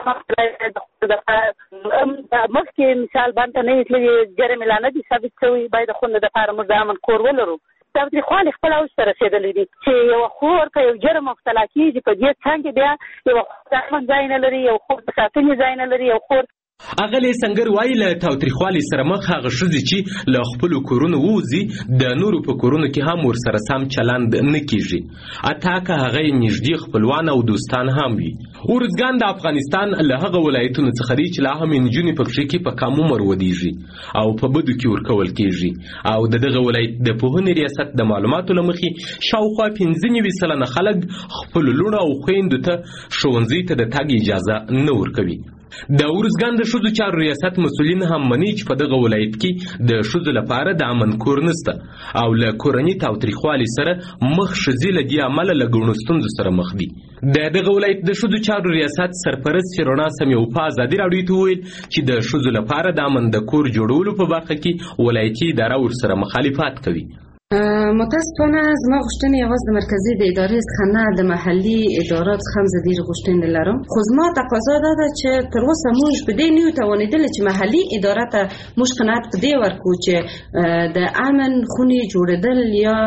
امن مخکې مثال باندې نه تللي جرم اعلان نه دي ثابت شوي باید د خوندو دپاره موږ د امن کور ولرو. تاوتریخوالي خپل اوج ته رسېدلی دي چې یوه خور که یو جرم مبتلا کېږي په دې څنګ کې بیا یوه خور د امن ځای نه لري یو خور د ساتنې ځای نه لري یو خور اغلی سنگر وايي له تاوتریخوالي سره مخ هغه ښځې چې له خپلو کورونو ووځي د نورو په کورونو کې هم ورسره سم چلند نه کیږي حتی که هغه یې نږدې خپلوان او دوستان هم وي. ارزګان د افغانستان له هغه ولایتونو څخه دی چې لا هم نجونې پکښې کې په کم عمر ودیږي او په بدو کې ورکول کیږي او د دغه ولایت د پوهنې ریاست د معلوماتو له مخې شاوخوا پنځه نوي سلنه خلک خپلو لوڼو او خویندو ته ښوونځي ته د تګ اجازه نه ورکوي. د ارزګان د ښځو چارو ریاست مسؤلین هم مني چې په دغه ولایت کې د ښځو لپاره د امن کور نشته او له کورني تاوتریخوالي سره مخ ښځې له دې امله له ګڼو ستونزو سره مخ دي. د دغه ولایت د ښځو چارو ریاست سرپرست رڼا سمیو په ازادي راډیو ته وویل چې د ښځو لپاره د امن د کور جوړولو په برخه کې ولایتي اداره ورسره مخالفت کوي. متاسفانه زما غوښتنې یوازې د مرکزي د ادارې څخه نه د محلي ادارات څخه هم زه ډېرې غوښتنې لرم خو زما تقاضا دا ده چې تر اوسه موږ په دې نه یو توانېدلي چې محلي اداره ته موږ قناعت په دې ورکړو چې د امن خونې جوړېدل یا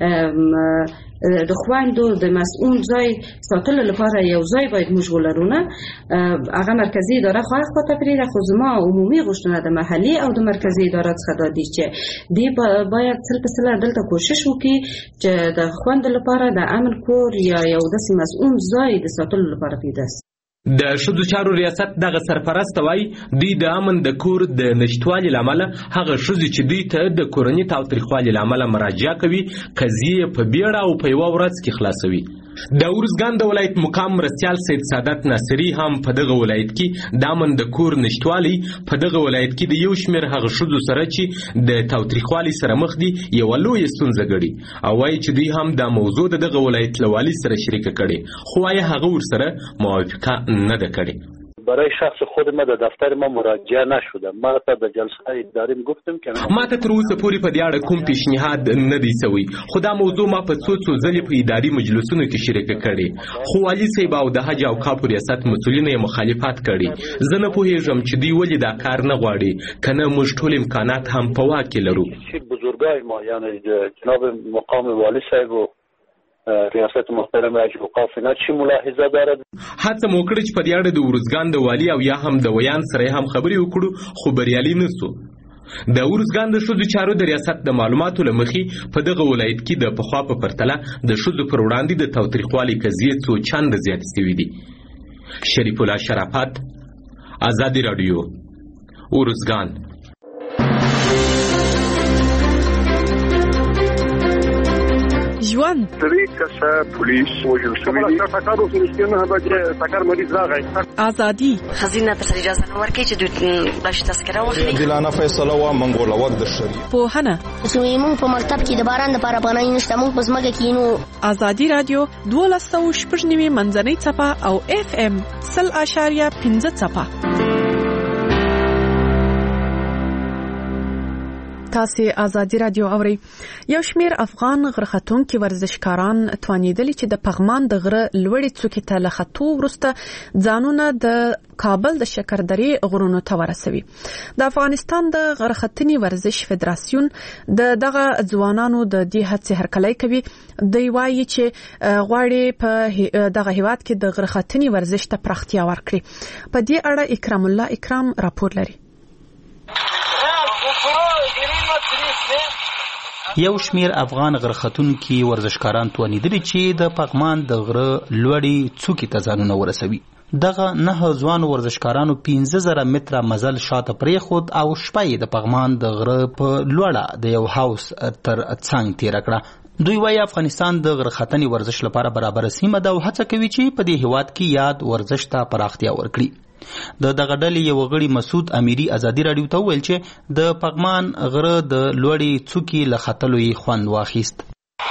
د خویندو د مسؤل ځای ساتلو لپاره یو ځای باید موږ ولرو نه هغه مرکزي اداره خو هغه خواته پرېږده خو زما عمومي غوښتنه د محلي او د مرکزي اداره څخه دا دي چې دې باید سل په سله دلته کوشش وکړي چې د خویندو لپاره د امن کور یا یو داسې مسؤل ځای د ساتلو لپاره پیدا شي. د ښځو چارو ریاست دغه سرپرست وايي دوی د امن د کور د نشتوالي له امله هغه ښځې چې دوی ته د کورني تاوتریخوالي له امله مراجعه کوي قضیې په بیړه او په یوه ورځ کې خلاصوي. د ارزګان د ولایت مقام مرستیال سید سعادت ناصری هم په دغه ولایت کې د امن د کور نشټوالي په دغه ولایت کې د یو شمېر هغه ښځو سره چې د تاوتریخوالي سره مخ دي یوه لویه ستونزه ګڼي او وایي چې دوی هم دا موضوع د دغه ولایت له والي سره شریکه کړې خو وایي هغه ورسره موافقه نه ده کړې. برای شخص خود ما در دفتر ما مراجعه نشده. ما تا در جلسه اداری گفتم که ما ته تر اوسه پورې په دې اړه کوم پیشنهاد نه دی سوی خو دا موضوع ما په څو څو ځلې په اداري مجلسونو کې شریکه کړې خو والي صاحب او د حج او اوقافو ریاست مسؤلینو یې مخالفت کړي. زه نه پوهېږم چې دوی ولې دا کار نه غواړي که نه موږ ټول امکانات هم په واک کې لرو. بزرگای ما یعنی جناب مقام والی صاحب و ریاست محترم حج او اوقاف نه چی ملاحظه دارد. هڅه مو کړې چې په دې اړه د ارزګان د والي او یا هم د ویان سره هم خبرې وکړو خو بریالي نه سو. د ارزګان د ښځو چارو د ریاست د معلوماتو له مخې په دغه ولایت کې د پخوا په پرتله د ښځو پر وړاندې د تاوتریخوالي قضیې څو چنده زیاتې سوي دي. شریف الله شرافت، ازادي راډیو، ارزګان. ژوند درې کسه پولیس وژل شوي دي. ټکر اوس رښتیا نه بچې ټکر مریض راغی. ازادي خزینه ته اجازه نه ورکړي چې دوی باش تذکره واخلي. عادلانه فیصله و منګول ور د شری. پوهنه چې موږ په مکتب کې د باران لپاره پناه نشته موږ په ځمکه کې نو. ازادي رادیو دوه سوه شپږ نوي منځنۍ څپه او اف ام سل اشاریه پنځه څپه. تاسو ازادي رادیو اوري. یو شمیر افغان غرختونکو ورزشکاران توانیدلی چې د پغمان د غره لوړې څوکې ته لختو ورسته ځانونه د کابل د شکردرې غرونو ته ورسوي. د افغانستان د غرختنی ورزش فدراسیون د دغه ځوانانو د دې هڅې هرکلی کوي. دوی وایي چې غواړي په دغه هیواد کې د غرختنی ورزش ته پراختیا ورکړي. په دې اړه اکرام الله اکرام راپور لري. یو شمیر افغان غرختونکو ورزشکاران توانیدلی چې د پغمان د غره لوړې څوکې ته ځانونه ورسوي. دغه نه ځوان ورزشکارانو پنځه زره متره مزل شاته پریښود او شپه یې د پغمان د غره په لوړه د یو هاوس تر څنګ تیره کړه. دوی وايي افغانستان د غرختنې ورزش لپاره برابر سیمه ده او هڅه کوي چې په دې هیواد کې یاد ورزش ته پراختیا ورکړي. د دغه ډلې یو غړي مسعود امیری ازادي راډیو ته ویل چې د پغمان غره د لوړې څوکې له ختلو یې خوند واخیست.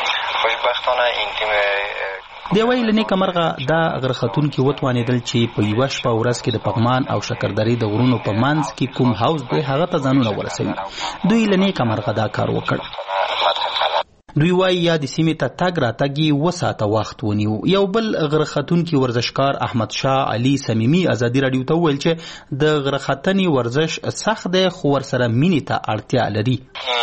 دی وایي له نیکه مرغه دا غرختونکي وتوانېدل چې په یوه شپه ورځ کې د پغمان او شکردرې د غرونو په منځ کې کوم هاوس دی هغه ته ځانونه ورسوي. دوی له نیکه مرغه دا کار وکړ. دوی وایي یا د سیمې ته تګ راتګ یې اووه ساعته وخت ونیو. یو بل غرختونکي ورزشکار احمد شاه علي صمیمي ازادي راډیو ته وویل چې د غرختنې ورزش سخت دی خو ورسره مینې ته اړتیا لري.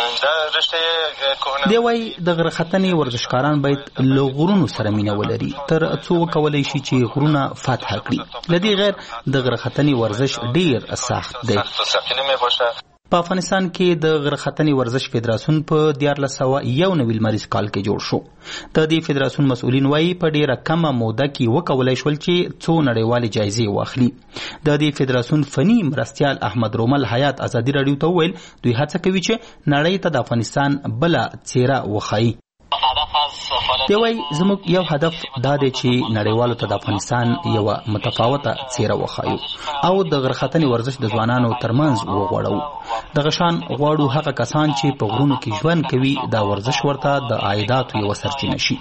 دی وایي د غرختنې ورزشکاران باید له غرونو سره مینه ولري تر څو وکولی شي چې غرونه فتح کړي. له دې غیر د غرختنې ورزش ډیر سخت دی. په افغانستان کې د غرختنې ورزش فدراسیون په دیارلس سوه یو نوي لمریز کال کې جوړ شو. د دې فدراسیون مسؤلین وایي په ډیره کمه موده کې وکولای شول چې څو نړیوالې جایزې واخلي. د دې فدراسیون فني مرستیال احمد رومل حیات ازادي راډیو ته وویل دوی هڅه کوي چې نړۍ ته د افغانستان بله څیره وښایي. دی وایي زموږ یو هدف دا دی چې نړیوالو ته د افغانستان یوه متفاوته څیره وښایو او د غرختنې ورزش د ځوانانو ترمنځ وغوړو. دغه شان غواړو هغه کسان چې په غرونو کې ژوند کوي دا ورزش ورته د عایداتو یوه سرچینه شي.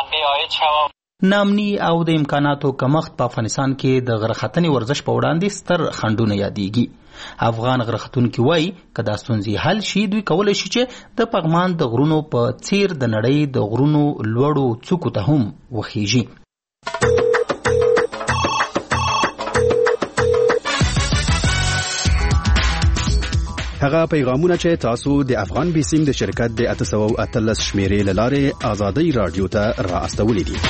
نامني او د امکاناتو کمښت په افغانستان کې د غرختنې ورزش په وړاندې ستر خنډونه یادېږي. افغان غرختونکي وایي که دا ستونزې حل شي دوی کولی شي چې د پغمان د غرونو په څیر د نړۍ د غرونو لوړو څوکو ته هم وخیږي. هغه پیغامونه چې تاسو د افغان بیسیم د شرکت د اته سوه اتلس شمیرې له لارې ازادي راډیو ته را استولې دي.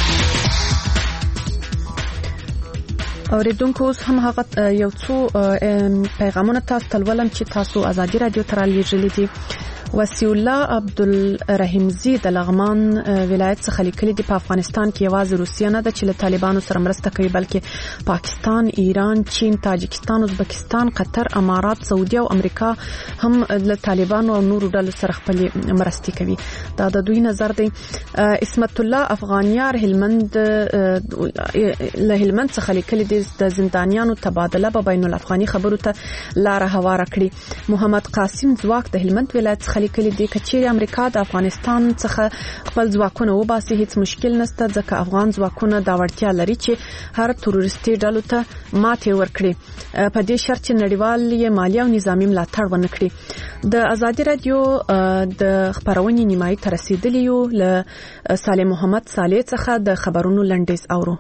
اوریدونکو هم هغه یو څو پیغامونه تاسو تلولم چې تاسو ازادي رادیو ته را لېږلي دي. وسی الله عبدالرحیمزی د لغمان ولایت څخه لیکلي دي په افغانستان کې یوازې روسیه نه ده چې له طالبانو سره مرسته کوي بلکې پاکستان، ایران، چین، تاجکستان، ازبکستان، قطر، امارات، سعودي او امریکا هم له طالبانو او نورو ډلو سره خپل مرستې کوي. دا د دوی نظر دی. اسمت الله افغانیار هلمند له هلمند څخه لیکلي دي د زندانیانو تبادله په بین الافغاني خبرو ته لار هواره کړي. محمد قاسم زواک د هلمند ولایت څخه لیکلي دي کچېرې امریکا د افغانستان څخه خپل ځواکونه وباسي هیڅ مشکل نشته ځکه افغان ځواکونه دا وړتیا لري چې هر تروریستي ډلو ته ماتې ورکړي په دې شرط چې نړیوال یې مالي او نظامی ملاتړ ونه کړي. د ازادي رادیو د خبرونې نیمایي ته رسیدلی یو له صالح محمد صالح څخه د خبرونو لنډیز اورو.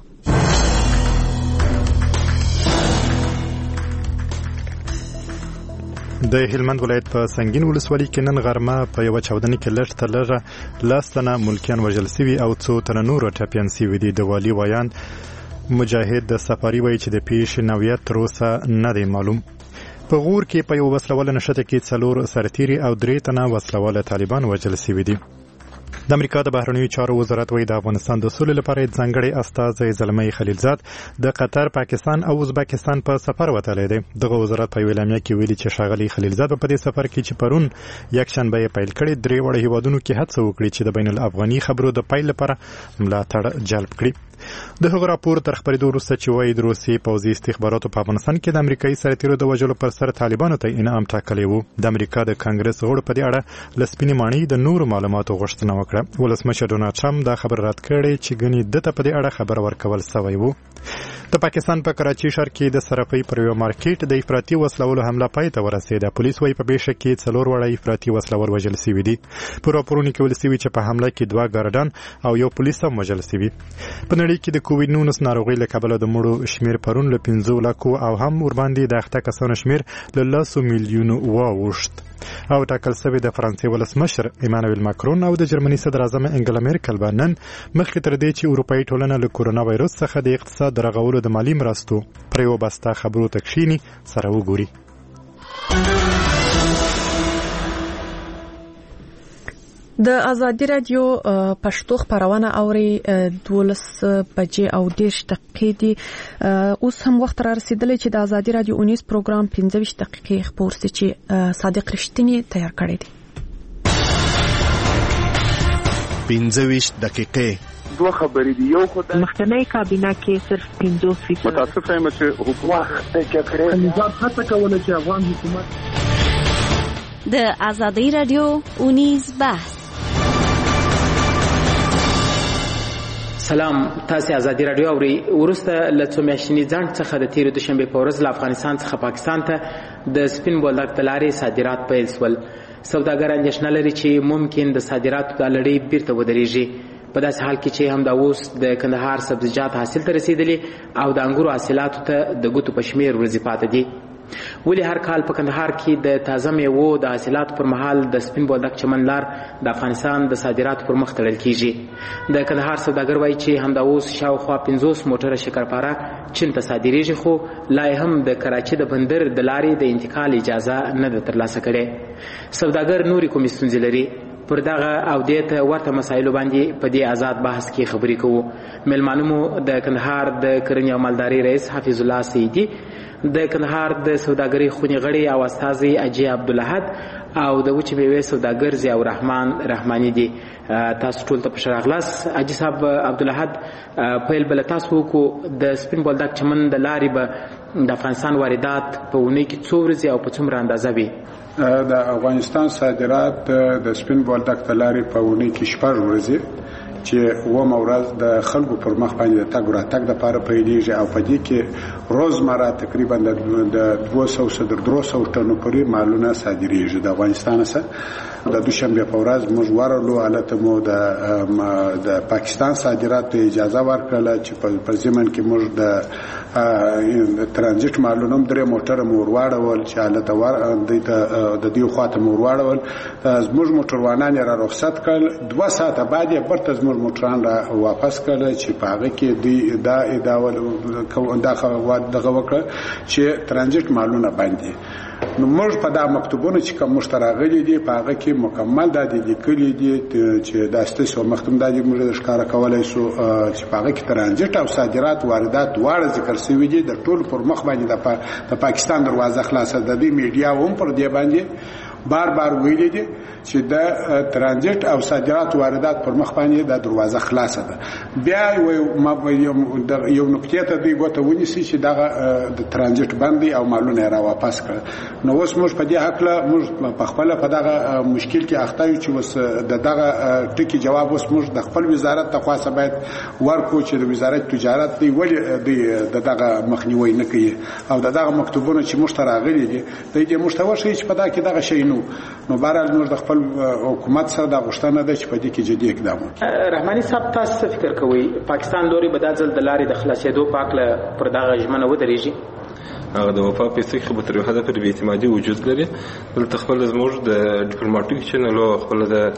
د هلمند ولایت په سنگین ولسوالۍ کې نن غرمه په یو چاودنه کې لږ تر لږه لاس تنه ملکیان وژل شوي او څو تنه نور ټپیان شوي دي. د والي ویاند مجاهد د سفاری وایي چې د پیښې نوعیت تر اوسه نه دی معلوم. په غور کې په یو وسلواله نښته کې څلور سرتیري او درې تنه وسلواله طالبان وژل شوي دي. د امریکا د بهرنیو چارو وزارت وایي د افغانستان د سولې لپاره ځانګړی استازی زلمی خلیلزاد د قطر، پاکستان او ازبکستان په سفر وتلی دی. دغه وزارت په یوه اعلامیه کې ویلي چې ښاغلی خلیلزاد په دې سفر کې چې پرون یکشنبه یې پیل کړی درې واړه هیوادونو کې هڅه وکړي چې د بین الافغاني خبرو د پیل لپاره ملاتړ جلب کړي. د هغه راپور تر خبرېدو وروسته چې وایي د روسیې پوځي استخباراتو په افغانستان کې د امریکایي سرتیرو د وژلو پر سر طالبانو ته انعام ټاکلی و. د امریکا د کانګرس غړو په دې اړه له سپینې ماڼۍ د نورو معلوماتو غوښتنه وکړه. ولسمشر ډونالډ ټرمپ دا خبر رد کړی چې ګنې دته په دې اړه خبر ورکول سوی و. د پاکستان په کراچي ښار کې د صرافۍ پر یو مارکیټ د افراطي وسلوالو حمله پای ته ورسېده. پولیس وايي په بیشه کې څلور وړه افراطي وسلوال وژل شوي دي. په راپورونو کې ویل شوي چې په حمله کې دوه ګارډان او یو پولیس هم وژل شوي. په نړۍ کې د کووډ نولس ناروغۍ له کبله د مړو شمیر پرون له پنځو لکو او هم ورباندې د اخته کسانو شمیر له لسو میلیونو واوښت. او ټاکل شوی د فرانسې ولسمشر ایمانویل ماکرون او د جرمني صدر اعظم انګلا میرکل به نن مخکې تر دې چې اروپایي ټولنه له کورونا وایرس څخه د اقتصاد د رغولو د مالي مرستو پر یوه بسته خبرو ته کښیني سره وګوري. د ازادي رادیو پښتو خبرونه اوري دولس بجې او دېرش دقیقې دي. اوس هم وخت را رسیدلی چې د ازادي رادیو اونیز پروګرام پنځه ویشت دقیقې خپور شي چې صادق رښتینی تیار کړی دی. پنځه ویشت دقیقې دوه خبرې دي. یو خدای مخکنی کابینه کې صرف پنځه فیصد متاسف یم چې حکومت کې نظام هڅه کوله چې افغان حکومت د ازادي رادیو اونیز بحث. سلام، تاسو ازادي رادیو اوري. ورسته له څو میاشتني ځنډ څخه د تیرو دوشنبه په ورځ له افغانستان څخه پاکستان ته د سپین بولدک د لارې صادرات پیل شول. سوداګر اندېښنه لري چې ممکن د صادراتو د لړۍ بیرته ودرېږي. په داسې حال کې چې هم دا اوس د کندهار سبزیجات حاصل ته رسیدلي او د انګورو حاصلاتو ته د ګوتو په شمیر ورځې پاتې دي. ولی هر کال په کندهار کې د تازه میوو د حاصلاتو پر مهال د سپین بولدک چمن لار د افغانستان د صادراتو پر مخ تړل کیږي. د کندهار سوداګر وایي چې همدا اوس شاوخوا پنځوس موټره شکرپاره چین ته صادریږي خو لا هم د کراچي د بندر د لارې د انتقال اجازه نه ده ترلاسه کړې. سوداګر نورې کومې ستونزې لري؟ پر دغه او دې ته ورته مسایلو باندې په دې آزاد بحث کې خبرې کوو. میلمانه مو د کندهار د کرنې او مالدارۍ رئیس حفیظ الله سیدي، د کندهار د سوداګرۍ خونې غړي او استازي اجي عبدالحد او د وچې میوې سوداګر ضیاء الرحمن رحماني دي. تاسو ټول ته په شراغلاس. اجي صاحب عبدالحد، پیل بل تاسو وکړو د سپین بولدک چمن د لارې به د افغانستان واردات په اونۍ کې څو ورځې او په څومره اندازه وي؟ د افغانستان صادرات د سپین بولدک د لارې په اونۍ کې شپږ ورځې چې اوومه ورځ د خلکو پر مخ باندې د تګ راتګ دپاره پیلېږي او په دې کې روزمره تقریبا د دوه سوه تر درې سوه ټنو پورې مالونه صادریږي د افغانستان څخه. د دوشنبه په ورځ موږ ورغلو، هلته مو د د پاکستان صادراتو اجازه ورکړله چې په ضمن کې موږ د ترانزیت مالونه هم درې موټره مو ورواړول چې هلته د دې خواته مو ورواړول. زموږ موټروانان یې را رخصت کړل. دوه ساعته بعد یې برته زموږ موټران را واپس کړل چې په هغه کې دوی دا ادعا دغه وکړه چې ترانزیت مالونه باندې نو موږ په دا مکتوبونو چې کوم مشتراغلي دي په هغه کې مکمل د دې لیکلي دي چې د استاسو مختوم د دې موږ ښکارا کولای شو چې په هغه کې ترانزیت او صادرات واردات دواړه ذکر شوی دي د ټول پر مخ باندې د پاکستان دروازه خلاصه ده د میډیا هم پر دې باندې بار بار ویلي دي چې د ترانزیت او صادرات واردات پر مخ باندې د دروازه خلاصه ده. بیا یو نقطه ته دی ګوته ونیسي چې دغه د ترانزیت باندې او مالونه را واپس کړ. نو اوس موږ په دې حق له موږ په خپل په دغه مشکل کې اخته یو چې اوس د دغه ټکی جواب اوس موږ د خپل وزارت ته خاصه باید ورکو چې د وزارت تجارت دی ولې د دغه مخنیوي نه کوي او د دغه مکتوبونه چې موږ تراغلي دي د دې مشتوا شي چې په دا کې دغه شی نو نو بهرحال موږ د خپل حکومت سره د غوښتنه ده چې په دې کې جدي اقدام وکړي. رحماني صاحب تاسو فکر کوئ پاکستان لوري به د ځل د لارې د خلاصېدو په اړه پر دغه ژمنه ودرېږي؟ هغه د وفا په څیر خو به تر یو حده پورې بې اعتمادي وجود لري. دلته خپل زموږ د ډیپلوماټیک چینلو خپل د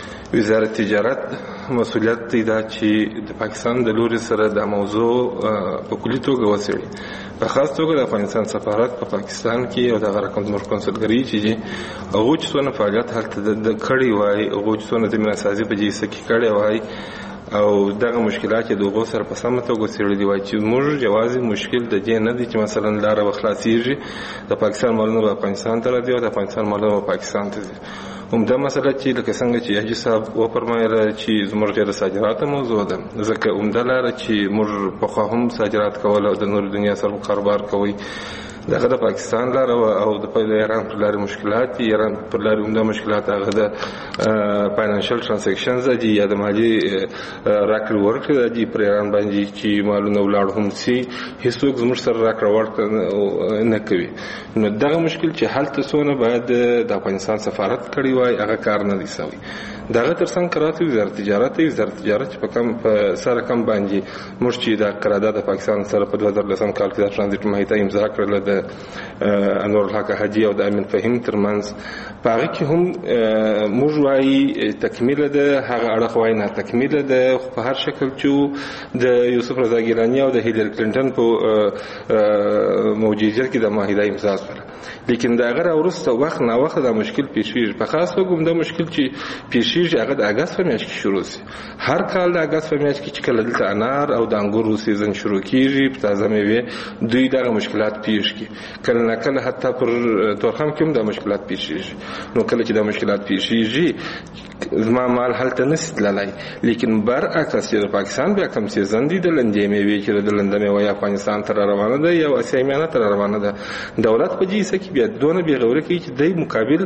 وزارت تجارت مسؤلیت دی دا چې د پاکستان د لوري سره د موضوع په کلي توګه وڅېړي. په خاص توګه د افغانستان سفارت په پاکستان کې او د هغه زموږ کنسولګري چې هغوی چې څونه فعالیت هلته د کړی وای هغوی چې څونه زمینه سازي په جیسه کې کړی وای او دغه مشکلات چې د هغو سره په سمه توګه څېړلي وای چې موږ یوازې مشکل د دې نه دی چې مثلا لاره به خلاصېږي د پاکستان مالونه به افغانستان ته راځي او د افغانستان مالونه به پاکستان ته ځي. همدا مسله چې لکه څنګه چې حاجي صاحب وفرمایله چې زموږ غیر صادرات موضوع ده ځکه عمده لاره چې موږ پخوا هم صادرات کول او د نور دنیا سره کاروبار کوي دغه د پاکستان لاره او د ایران پر لارې مشکلات دي. ایران پر لارې عمده مشکلات هغه د فاینانشل ترانزیکشنز دي یا د مالي راکړې ورکړې دي پر ایران باندې چې مالونه ولاړ هم سي هیڅوک زموږ سره راکړه ورکړه نه کوي. نو دغه مشکل چې هلته څونه باید د افغانستان سفارت کړی وای هغه کار نه دی سوی. دغه ترڅنګ کراته وزارت تجارت وزارت تجارت په کم په سره کم باندې موږ چې د قرارداد د پاکستان سره په دوه زره لسم کال کې د ترانزیت معاهده امضا کړله د انور الحق حاجي او د امین فهیم ترمنځ په هغه کې هم موږ وایي تکمیله ده هغه اړخ وایي نه تکمیله ده خو په هر شکل چې د یوسف رضا ګیلاني او د هیلر کلینټن په موجودیت کې د معاهده امضا شوه. لیکن دا غره ورسته وخت نه وخت دا مشکل پیښ کیږي. په خاص توګه دا مشکل چې پیښ کیږي هغه د اگست په میاشت کې شروع شي. هر کال د اگست په میاشت کې چې کله دلته انار او د انګورو سیزن شروع کیږي په تازه میوه دوی دغه مشکلات پیښ کی کله نه کله حتی پر تورخم کې هم د مشکلات پیښ کیږي. نو کله چې د مشکلات پیښ کیږي زما مال هلته نشي تللی. لیکن برعکس چې د پاکستان بیا کوم سیزن دی د لندې میوه چې د لندې میوه افغانستان ته روانه ده یا اسیا میانه ته روانه ده دولت په جیسه کې بیا دونه بې غوره کوي چې د مقابل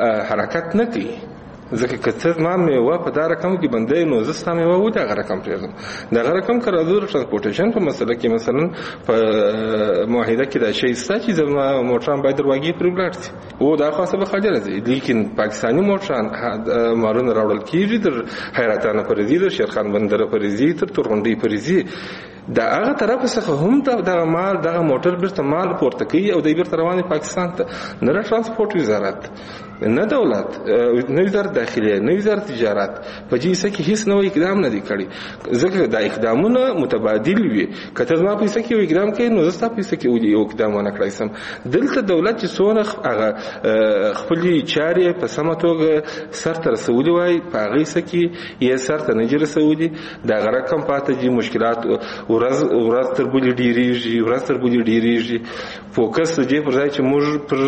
حرکت نه کوي. ځکه کته ما میوه په دا رقم کې بندې نو زستا میوه و دا رقم پرېږدم دا رقم کړه د ترانسپورټیشن په مسله کې مثلا په معاهده کې دا شی ستا چې زما موټران باید درواګي پر ولاړ شي او دا خاصه به خجل دي. لیکن پاکستانی موټران مارونه راوړل کیږي در حیرتانه پرېږي د شیرخان بندر پرېږي تر تورغونډي پرېږي دا هغه طرف څخه هم دا مال دغه موټر بیرته مال پورته کوي او د بیرته رواني پاکستان ته نه ترانسپورت وزارت نه دولت نه وزارت داخلي نه وزارت تجارت په جیسه کې هیڅ نوې اقدام نه دی کړی. ځکه دا اقدامونه متبادل وي. کته ما په څه کې یو اقدام کوي نو زستا په څه کې یو اقدام نه کړی سم. دلته دولت چې څونه هغه خپل چارې په سمه توګه سرته رسولي وای په هغه څه کې یې سرته نه جوړ رسولي دا غره کم پاتې دي مشکلات ورځ ورځ تر بلې ډیریږي ورځ تر بلې ډیریږي. فوکس دې پر ځای چې موږ پر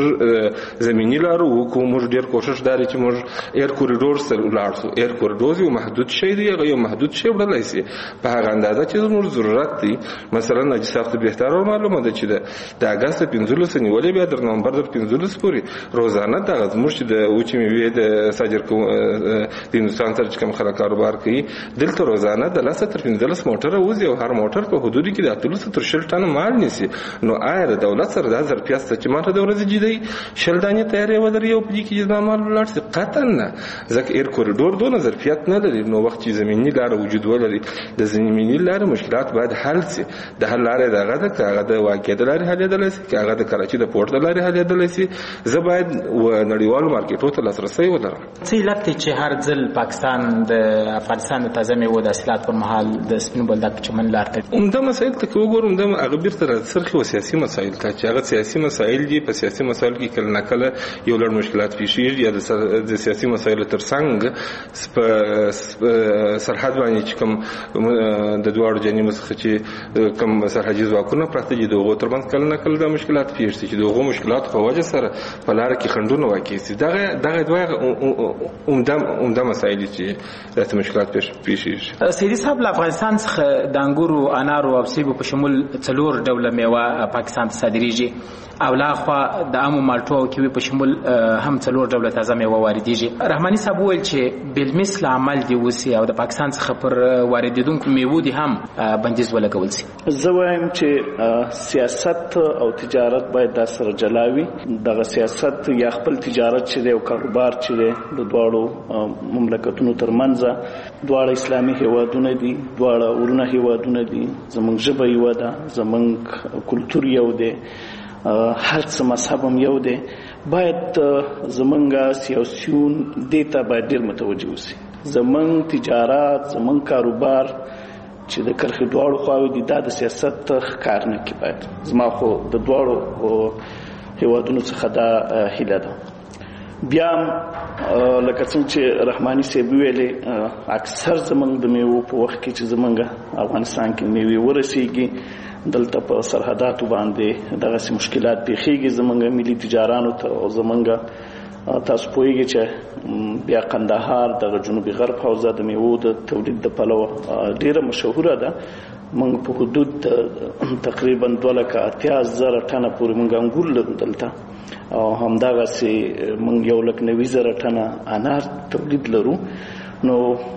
زمینی لارو وکړو موږ ډېر کوشش داري چې موږ ایر کوریډور سره ولاړ شو. ایر کوریډور یو محدود شی دی هغه یو محدود شی وړلای شي په هغه اندازه چې موږ ضرورت دی. مثلا نجیب صاحب ته بهتره معلومه ده چې د اگست پنځلس نیولې بیا در نومبر در پنځلس پورې روزانه دغه زموږ چې د اوچې میوې د صادر کوم د هندوستان سره چې کوم خلک کاروبار کوي دلته روزانه د لاسه تر پنځلس موټره وځي او هر موټر په حدود کې د اتلس تر شل ټن مال نیسي. نو آیا د دولت سره د ظرفیت څخه چې ماته د ورځې جدي شل دانې تیارې ودرې او په دې کې د مال ولاړ شي قطعا نه. ځکه ایر کوریډور دونه ظرفیت نه لري. نو وخت چې زمینی لار وجود ولري د زمینی لار مشکلات باید حل شي. د حل لارې دغه د هغه د واقع د لارې حل دلای شي هغه د کراچي د پورت د لارې حل دلای شي. زه باید نړیوال مارکیټو ته لاسرسي ولرم. څه علت چې هر ځل پاکستان د افغانستان د تازه میوو د حاصلات پر مهال د سپین بولدک چمن لار ته برخه عمده مسایل ته وګورم د هغه بیرته سرخي او سیاسي مسایل ته چې هغه سیاسي مسایل دي په سیاسي مسایل کې کله نه کله یو لړ مشکلات پیښیږي یا د سیاسي مسایل ترڅنګ سرحد باندې چې کوم د دوه جنیمو څخه چې کوم سرحدي ځواکونه پراته دي دغه ترمنځ کله نه کله د مشکلات پیښیږي چې دغه مشکلات په وجه سره په لار کې خندونه واقع سي دغه دغه دوه عمده عمده مسایل چې د مشکلات پیښیږي. سیدی صاحب له افغانستان څخه د انګورو انارو او سیبو په شمول څلور ډوله میوه پاکستان ته صادریږي او لا خو د امو مالټو او کیوي په شمول هم څلور ډوله تازه میوه واردېږي. رحماني صاحب وویل چې بالمثل عمل دی وسی او د پاکستان څخه پر واردېدونکو میوو دي هم بندیز ولګول سي. زه وایم چې سیاست او تجارت باید د سره جلاوي. دغه سیاست یا خپل تجارت چې دی او کاروبار چې دی د دواړو مملکتونو ترمنځ دواړه اسلامي هیوادونه دي، دواړه ورونه هیوادونه دي، زمونږ ژبه یو ده، زمونږ کلتور یو دی، هر څه مذهب هم یو دی. باید زمونږ سیاسیون دې ته باید ډېر متوجه اوسي. زمونږ تجارت زمونږ کاروبار چې د کرښې دواړو خواوې دي دا د سیاست ښکار نه کړي. باید زما خو د دواړو هیوادونو څخه دا هیله ده. بیا لکه څنګه چې رحماني صاحب ویلې اکثر زمونږ د میوو په وخت کې چې زمونږ افغانستان کې میوې ورسیږي دلته په سرحداتو باندې دغسې مشکلات پیښیږي زمونږ ملي تجارانو ته او زمونږ تاسو پوهیږئ چې بیا قندهار دغه جنوبي غرب حوزه د میوو د تولید د پلوه ډیره مشهوره ده. موږ په حدود تقریبا دوه لکه اتیا زره ټنه پورې موږ انګور لرو دلته او همدغسې موږ یو لک نوي زره ټنه انار تولید لرو. نو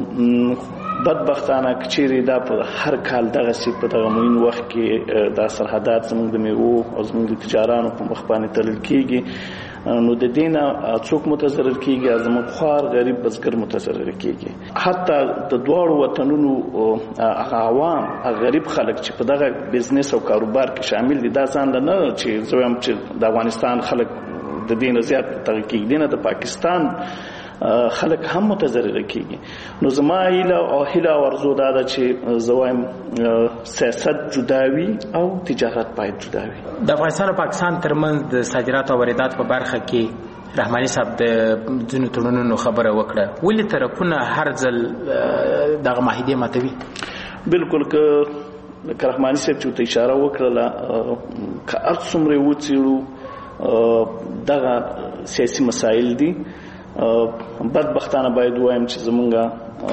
بدبختانه که چیرې دا په هر کال دغسې په دغه مهم وخت کې دا سرحدات زموږ د میوو او زموږ د تجارانو په مخ باندې تړل کېږي نو د دې نه څوک متضرر کېږي؟ زموږ خوار غریب بزګر متضرر کېږي. حتی د دواړو وطنونو هغه عوام هغه غریب خلک چې په دغه بزنس او کاروبار کې شامل دي دا ځان نه چې زه وایم چې د افغانستان خلک د دې نه زیات دغه کېږي نه د پاکستان خلک هم متضرر کېږي. نو زما هیله او هیله او ارزو دا ده چې زه وایم سیاست جداوي او تجارت باید جداوي. د افغانستان او پاکستان ترمنځ د صادراتو او وارداتو په برخه کې رحماني صاحب د ځینو تړونونو خبره وکړه. ولې طرفونه هر ځل دغه معاهدې ماتوي؟ بالکل که لکه رحماني صاحب چې ورته اشاره وکړله که هر څومره وڅېړو دغه سیاسي مسایل دي. بدبختانه باید وایم چې زمونږه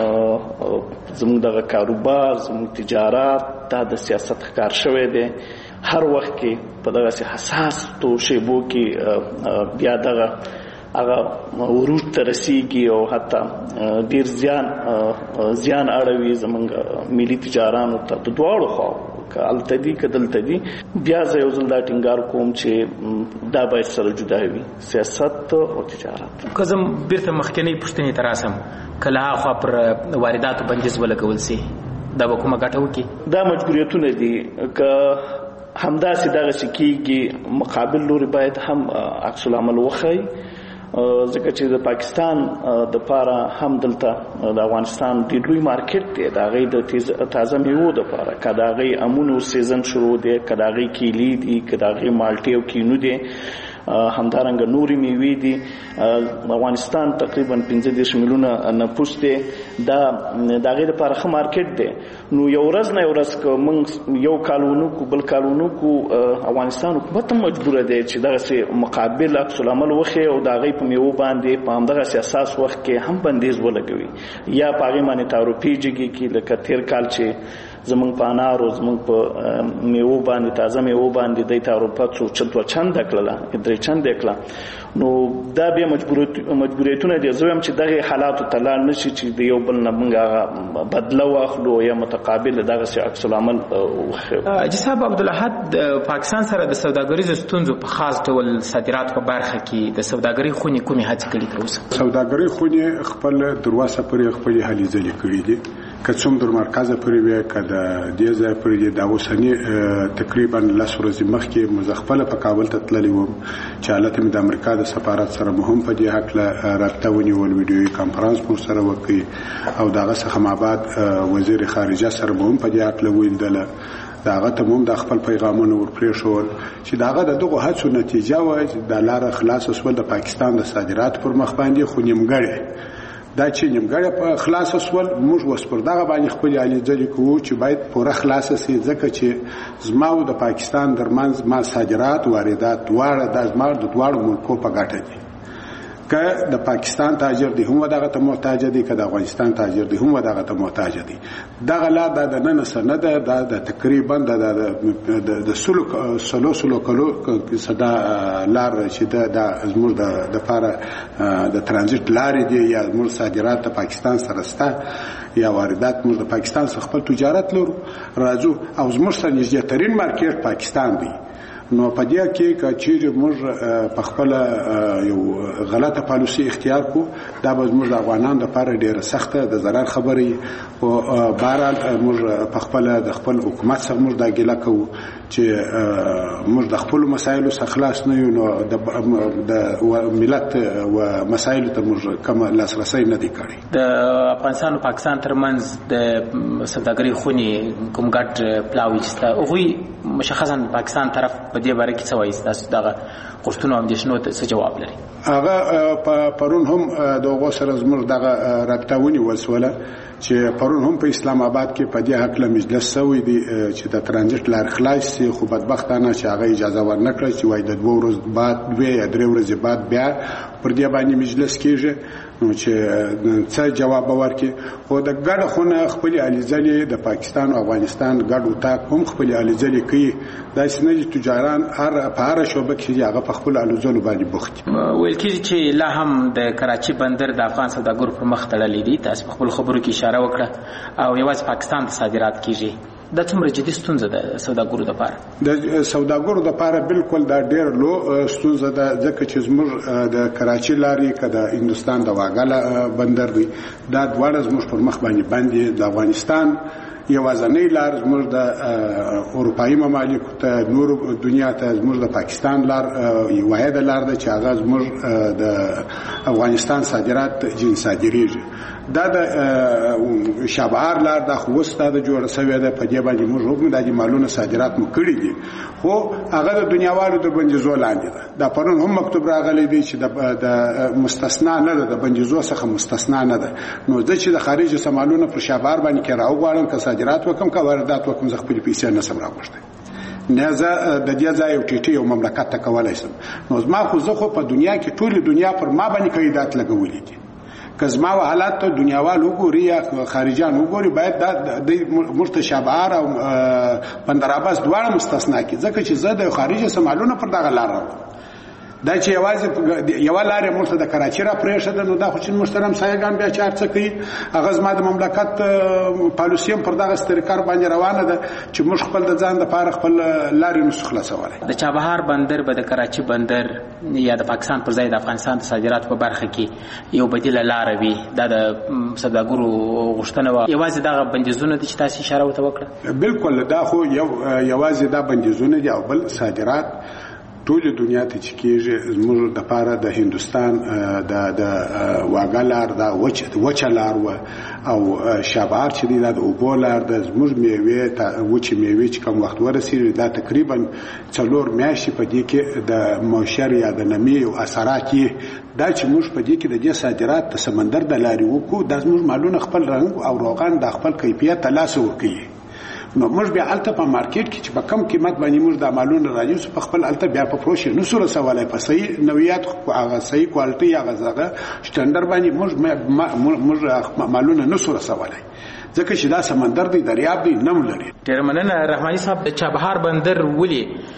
زمونږ دغه کاروبار زمونږ تجارت دا د سیاست ښکار شوی دی. هر وخت کې په دغسې حساسو شیبو کې بیا دغه هغه عروج ته رسیږي او حتی ډېر زیان زیان اړوي زمونږ ملي تجارانو ته د دواړو خواو که هلته دي که دلته دي. بیا زه یو ځل دا ټینګار کوم چې دا باید سره جدا وي سیاست او تجارت. که زه بیرته مخکینۍ پوښتنې ته راسم که له هاخوا پر وارداتو بندیز ولګول سي دا به کومه ګټه وکړي؟ دا مجبوریتونه دي. که همداسې دغسې کېږي مقابل لوري باید هم عکس العمل وښایي ځکه چې د پاکستان د پاره هم دلته د افغانستان د لوی مارکیټ دی د هغې د تازه میوو دپاره که د هغې امونو سیزن شروع دی که د هغې کیلې دي که د هغې مالټې او کینو دی همدارنګه نورې میوې دي. افغانستان تقریبا پنځه دېرش میلیونه نفوس دی. دا د هغې دپاره ښه مارکیټ دی. نو یو ورځ نه یو ورځ که موږ یو کال ونه کړو بل کال ونه کړو افغانستان حکومت هم مجبوره دی چې دغسې مقابل عکس العمل وښیي او د هغې په میوو باندې په همدغسې اساس وخت کې هم بندیز ولګوي یا په هغې باندې تعرفې جګې کړي لکه تېر کال چې زمونږ په انارو زمونږ په میوو باندې تازه میوو باندې دی تعرفه څو دوه چنده کړله درې چنده کړه. نو دا بیا مجبوریتونه دي. زه وایم چې دغې حالاتو ته لاړ نه شي چې د یو بل نه موږ هغه بدله واخلو یا متقابل دغسې عکس العمل وښیو. حاجي صاحب عبدالاحد د پاکستان سره د سوداګریزو ستونزو په خاص ډول صادراتو په برخه کې د سوداګرۍ خونې کومې هڅې کړي تر اوسه؟ سوداګرۍ خونې خپل تر اوسه پورې خپلې هلې ځلې کړي دي. که څوم در مرکزه پورې وي که د دې ځای پورې د اوسني تقریبا لس ورځې مخکې مو زه خپله په کابل ته تللی وم چې هلته مې د امریکا د سفارت سره مو هم په دې هکله رابطه ونیول ویډیویي کانفرانس مو سره وکړي او د هغه څخه ما بعد وزیر خارجه سره مو هم په دې هکله ولیدله د هغه ته مو د خپل پیغامونه ورپرېښول چې د هغه د دغو هڅو نتیجه وه چې دا لاره خلاصه سول د پاکستان د صادراتو پر مخ باندې خو نیمګړې دا چې نیمګړې په خلاصه سول موږ اوس پر دغه باندې خپلې هلې ځلې کوو چې باید پوره خلاصه سي ځکه چې زما او د پاکستان ترمنځ ما صادرات واردات دواړه دا زما د دواړو ملکو په ګټه دي که د پاکستان تاجر دی هم دغه ته محتاج دی که د افغانستان تاجر دی هم دغه ته محتاج دی دغه لار د نن سره ده د تقریبا د د سلو سلو سلو کلو صدا لار چې د زموږ د لپاره د ترانزیت لارې دی یا زموږ صادرات د پاکستان سره سته یا واردات موږ د پاکستان څخه خپل تجارت لرو راځو او زموږ سره نږدې ترین مارکیټ پاکستان دی نو په دې کې که چیرې موږ په خپل یو غلطه پالیسي اختیار کو دا به زموږ د افغانانو لپاره ډېره سخته د ضرر خبرې او بهرحال موږ په خپل د خپل حکومت سره موږ دا ګیله کوو چې موږ د خپلو مسایلو څخه خلاص نه یو نو د ملت و مسایلو ته موږ کوم لاسرسی نه دی کړی د افغانستان او پاکستان ترمنځ د سوداګرۍ خونې کوم ګډ پلاوي چې هغوی مشخصا پاکستان طرف په دې باره کې څه وایي تاسو دغه غوښتنو او اندېښنو ته څه جواب لري هغه پرون هم د هغو سره زموږ دغه رابطه ونیول سوله چې پرون هم په اسلام آباد کې په دې هکله مجلس شوی دی چې د ترانزیت لار خلاص شي خو بدبختانه چې هغه اجازه ورنکړه چې وایي د دوه ورځې بعد دوه یا درې ورځې بعد بیا پر دې باندې مجلس کېږي نو چې څه جواب ورکړي خو د ګډه خونه خپلې هلې ځلې د پاکستان او افغانستان ګډ اتاق هم خپلې هلې ځلې کوي داسې نه چې تجاران په هره شعبه کې هغه په خپلو هلو ځلو باندې بوخت دي ویل کېږي چې لا هم د کراچي بندر د افغان سوداګرو پر مخ تړلی دی تاسو په خپلو خبرو کې اشاره وکړه او یوازې پاکستان ته صادرات کېږي دا څومره جدي ستونزه ده د سوداګرو لپاره د سوداګرو لپاره بالکل دا ډېر لو ستونزه ده ځکه چې زموږ د کراچي لارې که د هندوستان د واګله بندر دی دا دواړه زموږ پر مخ باندې بند دي د افغانستان یوازنۍ لار زموږ د اروپایي ممالکو ته نورو دنیا ته زموږ د پاکستان لار واحده لار ده چې هغه زموږ د افغانستان صادرات جنس صادریږي دا د شابهار لار دا خو اوس دا د جوړه سوې ده په دې باندې موږ هم دا د مالونو صادرات مو کړي دي خو هغه د دنیاوالو د بندیزو لاندې ده دا پرون هم مکتوب راغلی دی چې د مستثنا نه ده د بندیزو څخه مستثنا نه ده نو زه چې د خارجي سمالونو پر شابهار باندې کې راوغواړم که صادرات وکم که واردات وکم زه خپلې پیسې نه سم راغوښتی نه زه د دې ځای یو ټیټي یو مملکت ته کولی شم نو زما خو زه خو په دنیا کې ټولې دنیا پر ما باندې قیدات لګولي دي که زما حالات ته دنیاوال وګوري یا خارجيان وګوري باید د مرتشابهار او بندر عباس دواړه مستثنا کړي ځکه چې زه د خارجي سمالونو پر دغه لار روان دا چې یوازې یو لارې مرته د کراچي را پرېښه نو دا خو چې محترم سایګان بیا چار څه کوي هغه زما د مملکت پالیسي پر دغه سترکار باندې روانه ده چې موږ خپل د ځان لپاره خپل لارې نو خلاصولی د چابهار بندر به د کراچي بندر یا د پاکستان پر ځای د افغانستان د صادراتو په برخه کې یو بدیله لاره وي دا د سوداګرو غوښتنه وه یوازې دغه بندیزونه دي چې تاسو اشاره ورته وکړه بالکل دا خو یو یوازې دا بندیزونه دي او بل صادرات ټول دنیا ته چې کېږي زموږ دپاره د هندوستان د د واګه لار دا وچه لار وه او شابهار چې دی دا د اوبو لار ده زموږ میوې وچې میوې چې کوم وخت ورسېږي دا تقریبا څلور میاشتې په دې کې د موشر یا د نمي او اثرات یې دا چې موږ په دې کې د دې صادرات د سمندر د لارې وکړو دا زموږ مالونه خپل رنګ او روغان د خپل کیفیت ته لاس ورکوي نو موږ بیا هلته په مارکیټ کې چې په کم قیمت باندې موږ دا مالونه راجو په خپل هلته بیا په فروش نه سو رسولی په صحیح نوعیت هغه صحیح کوالټي هغه هغه سټنډر باندې موږ موږ مالونه نه سو رسولی ځکه چې دا سمندر دی دریاب دی نم لري ډېره مننه رحماني صاحب د چابهار بندر ولې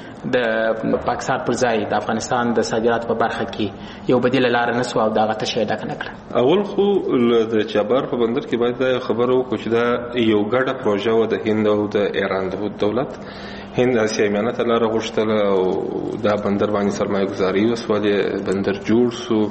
د پاکستان پر ځای د افغانستان د صادراتو په برخه کې یو بدیله لاره نه سوه او د هغه تشه یې ډکه نه کړه اول خو د چابهار په بندر کې باید دا خبره وکړو چې دا یو ګډه پروژه وه د هند او د ایران د دولت هند اسیا میانه ته لاره غوښتله او دا بندر باندې سرمایه ګزاري وسولې بندر جوړ سو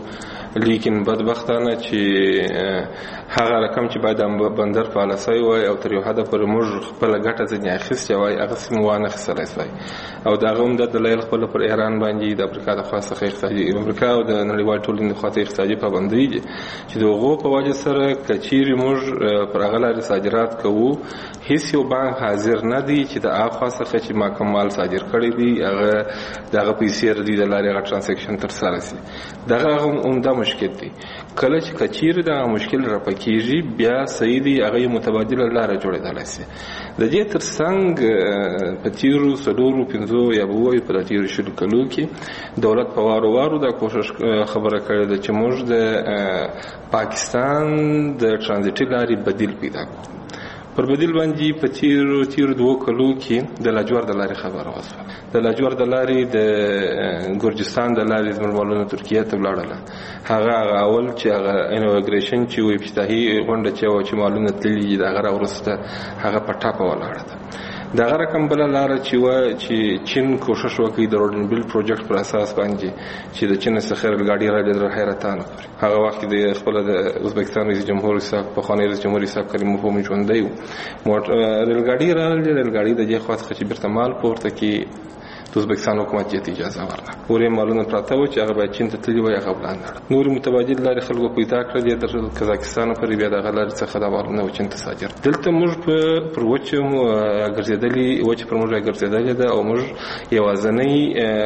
لیکن بدبختانه چې هغه رقم چې باید د بندر پالیسي وای او تر یو حد پورې موږ خپل ګټه ځنې اخیستې وای هغه سم وانه خسرای سوی او دا هم د دلایل خپل پر ایران باندې د امریکا د خاصه اقتصادي امریکا او د نړیوال ټولنې د خاصه اقتصادي پابندۍ دي چې دغه په وجه سره کچيري موږ پر هغه لارې صادرات کوو هیڅ یو بانک حاضر نه دی چې د افاسه چې ما کمال صادر کړی دی هغه دغه پیسې ردی د لارې غا ترانزیکشن تر سره سي دغه هم دا مشکل دی کله چې کچيري دا مشکل را پکېږي بیا صحیح دی هغه متبادل لاره جوړېدل شي د دې ترڅنګ په تیرو سلورو پنځو یا بووي په تیرو شلو کلو کې دولت په وارو وارو دا کوشش خبره کړې ده چې موږ د پاکستان د ترانزیټي لارې بدیل پیدا کړو پر بدیل باندې په تیرو تیرو دوه کلو کې د لاجور د لارې خبره وشوه د لاجور د لارې د ګورجستان د لارې زموږ مالونه ترکیه ته ولاړل هغه اول چې هغه انوګریشن چې وي افتتاحي غونډه چې و چې مالونه تللی د هغه ورسته هغه په ټاپه ولاړه ده دغه رقم بل لار چې و چې چین کوشش وکړي د روډن بیل پروجیکټ پر اساس باندې چې د چین څخه ریلګاډي را د حیرتان هغه وخت د خپل د ازبکستان رئیس جمهور صاحب په خانه رئیس جمهور صاحب کریم محمود ژوندۍ ریلګاډي را د ریلګاډي د دې خاص چې بیرته مال پورته کې د ازبکستان حکومت یې اجازه ورنه پورې مالونه پراته و چې هغه باید چین ته تللی وای هغه ولاندړ نور متبادل لارې خلکو پیدا کړل د قزاقستان پر بیا د غلار څخه د مالونه و چین ته صادر دلته موږ په پر وچه مو ګرځېدلې وچه پر موږ ګرځېدلې ده او موږ یوازنۍ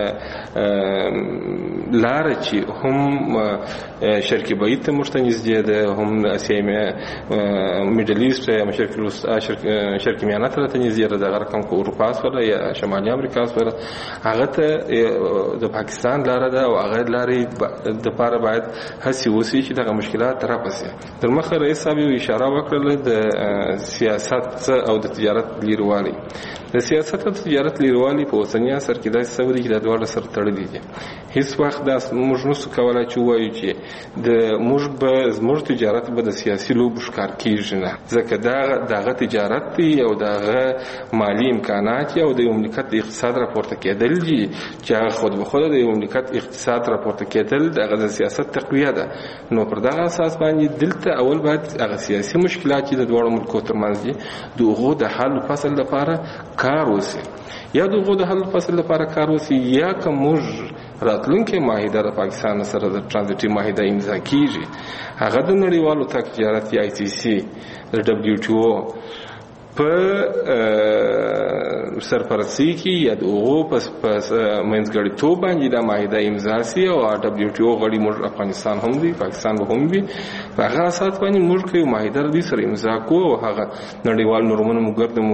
لار چې هم شرقي بعید ته موږ ته نږدې ده هم اسیا میډل ایست یا شرقي الوسطا شرقي میانه ته نږدې ده د رقم کو اروپا سره یا شمالي امریکا سره هغه ته د پاکستان لاره ده او هغه لارې د پاره باید هڅې وشي چې دغه مشکلات ترپسي تر مخه رئیس صاحب اشاره وکړه د سیاست او د تجارت لیروالي د سیاست او تجارت لیروالي په اوسنی عصر کې د سعودي کې د دوه سره تړلې دي هیڅ وخت د موږ نو څه کولای چې وایو چې د موږ به زموږ تجارت به د سیاسي لوب ښکار کیږي نه ځکه دا دغه تجارت دی او دغه مالی امکانات او د مملکت اقتصاد راپورته کېدل دي چې هغه خود به خود د مملکت اقتصاد راپورته کېدل دغه د سیاست تقویه ده نو پر دغه اساس باندې دلته اول باید هغه سیاسي مشکلات چې د دوه ملکو ترمنځ دي دغه د حل فصل لپاره کار وشي یا دغه د حل فصل لپاره کار وشي یا کوم راتلونکي معاهده د پاکستان سره د ترانزیټي معاهده امضا کیږي هغه د نړیوالو تجارت آی سی سی د دبليو ټي او په سرپرستی کې یا دغه پس پس منځګړیتوب باندې د معاهده امضا سي او دبليو ټي او غړي موږ افغانستان هم دي پاکستان هم وي په هغه اساس باندې موږ کوي معاهده د سره امضا کو او هغه نړیوال نورمونه موږ د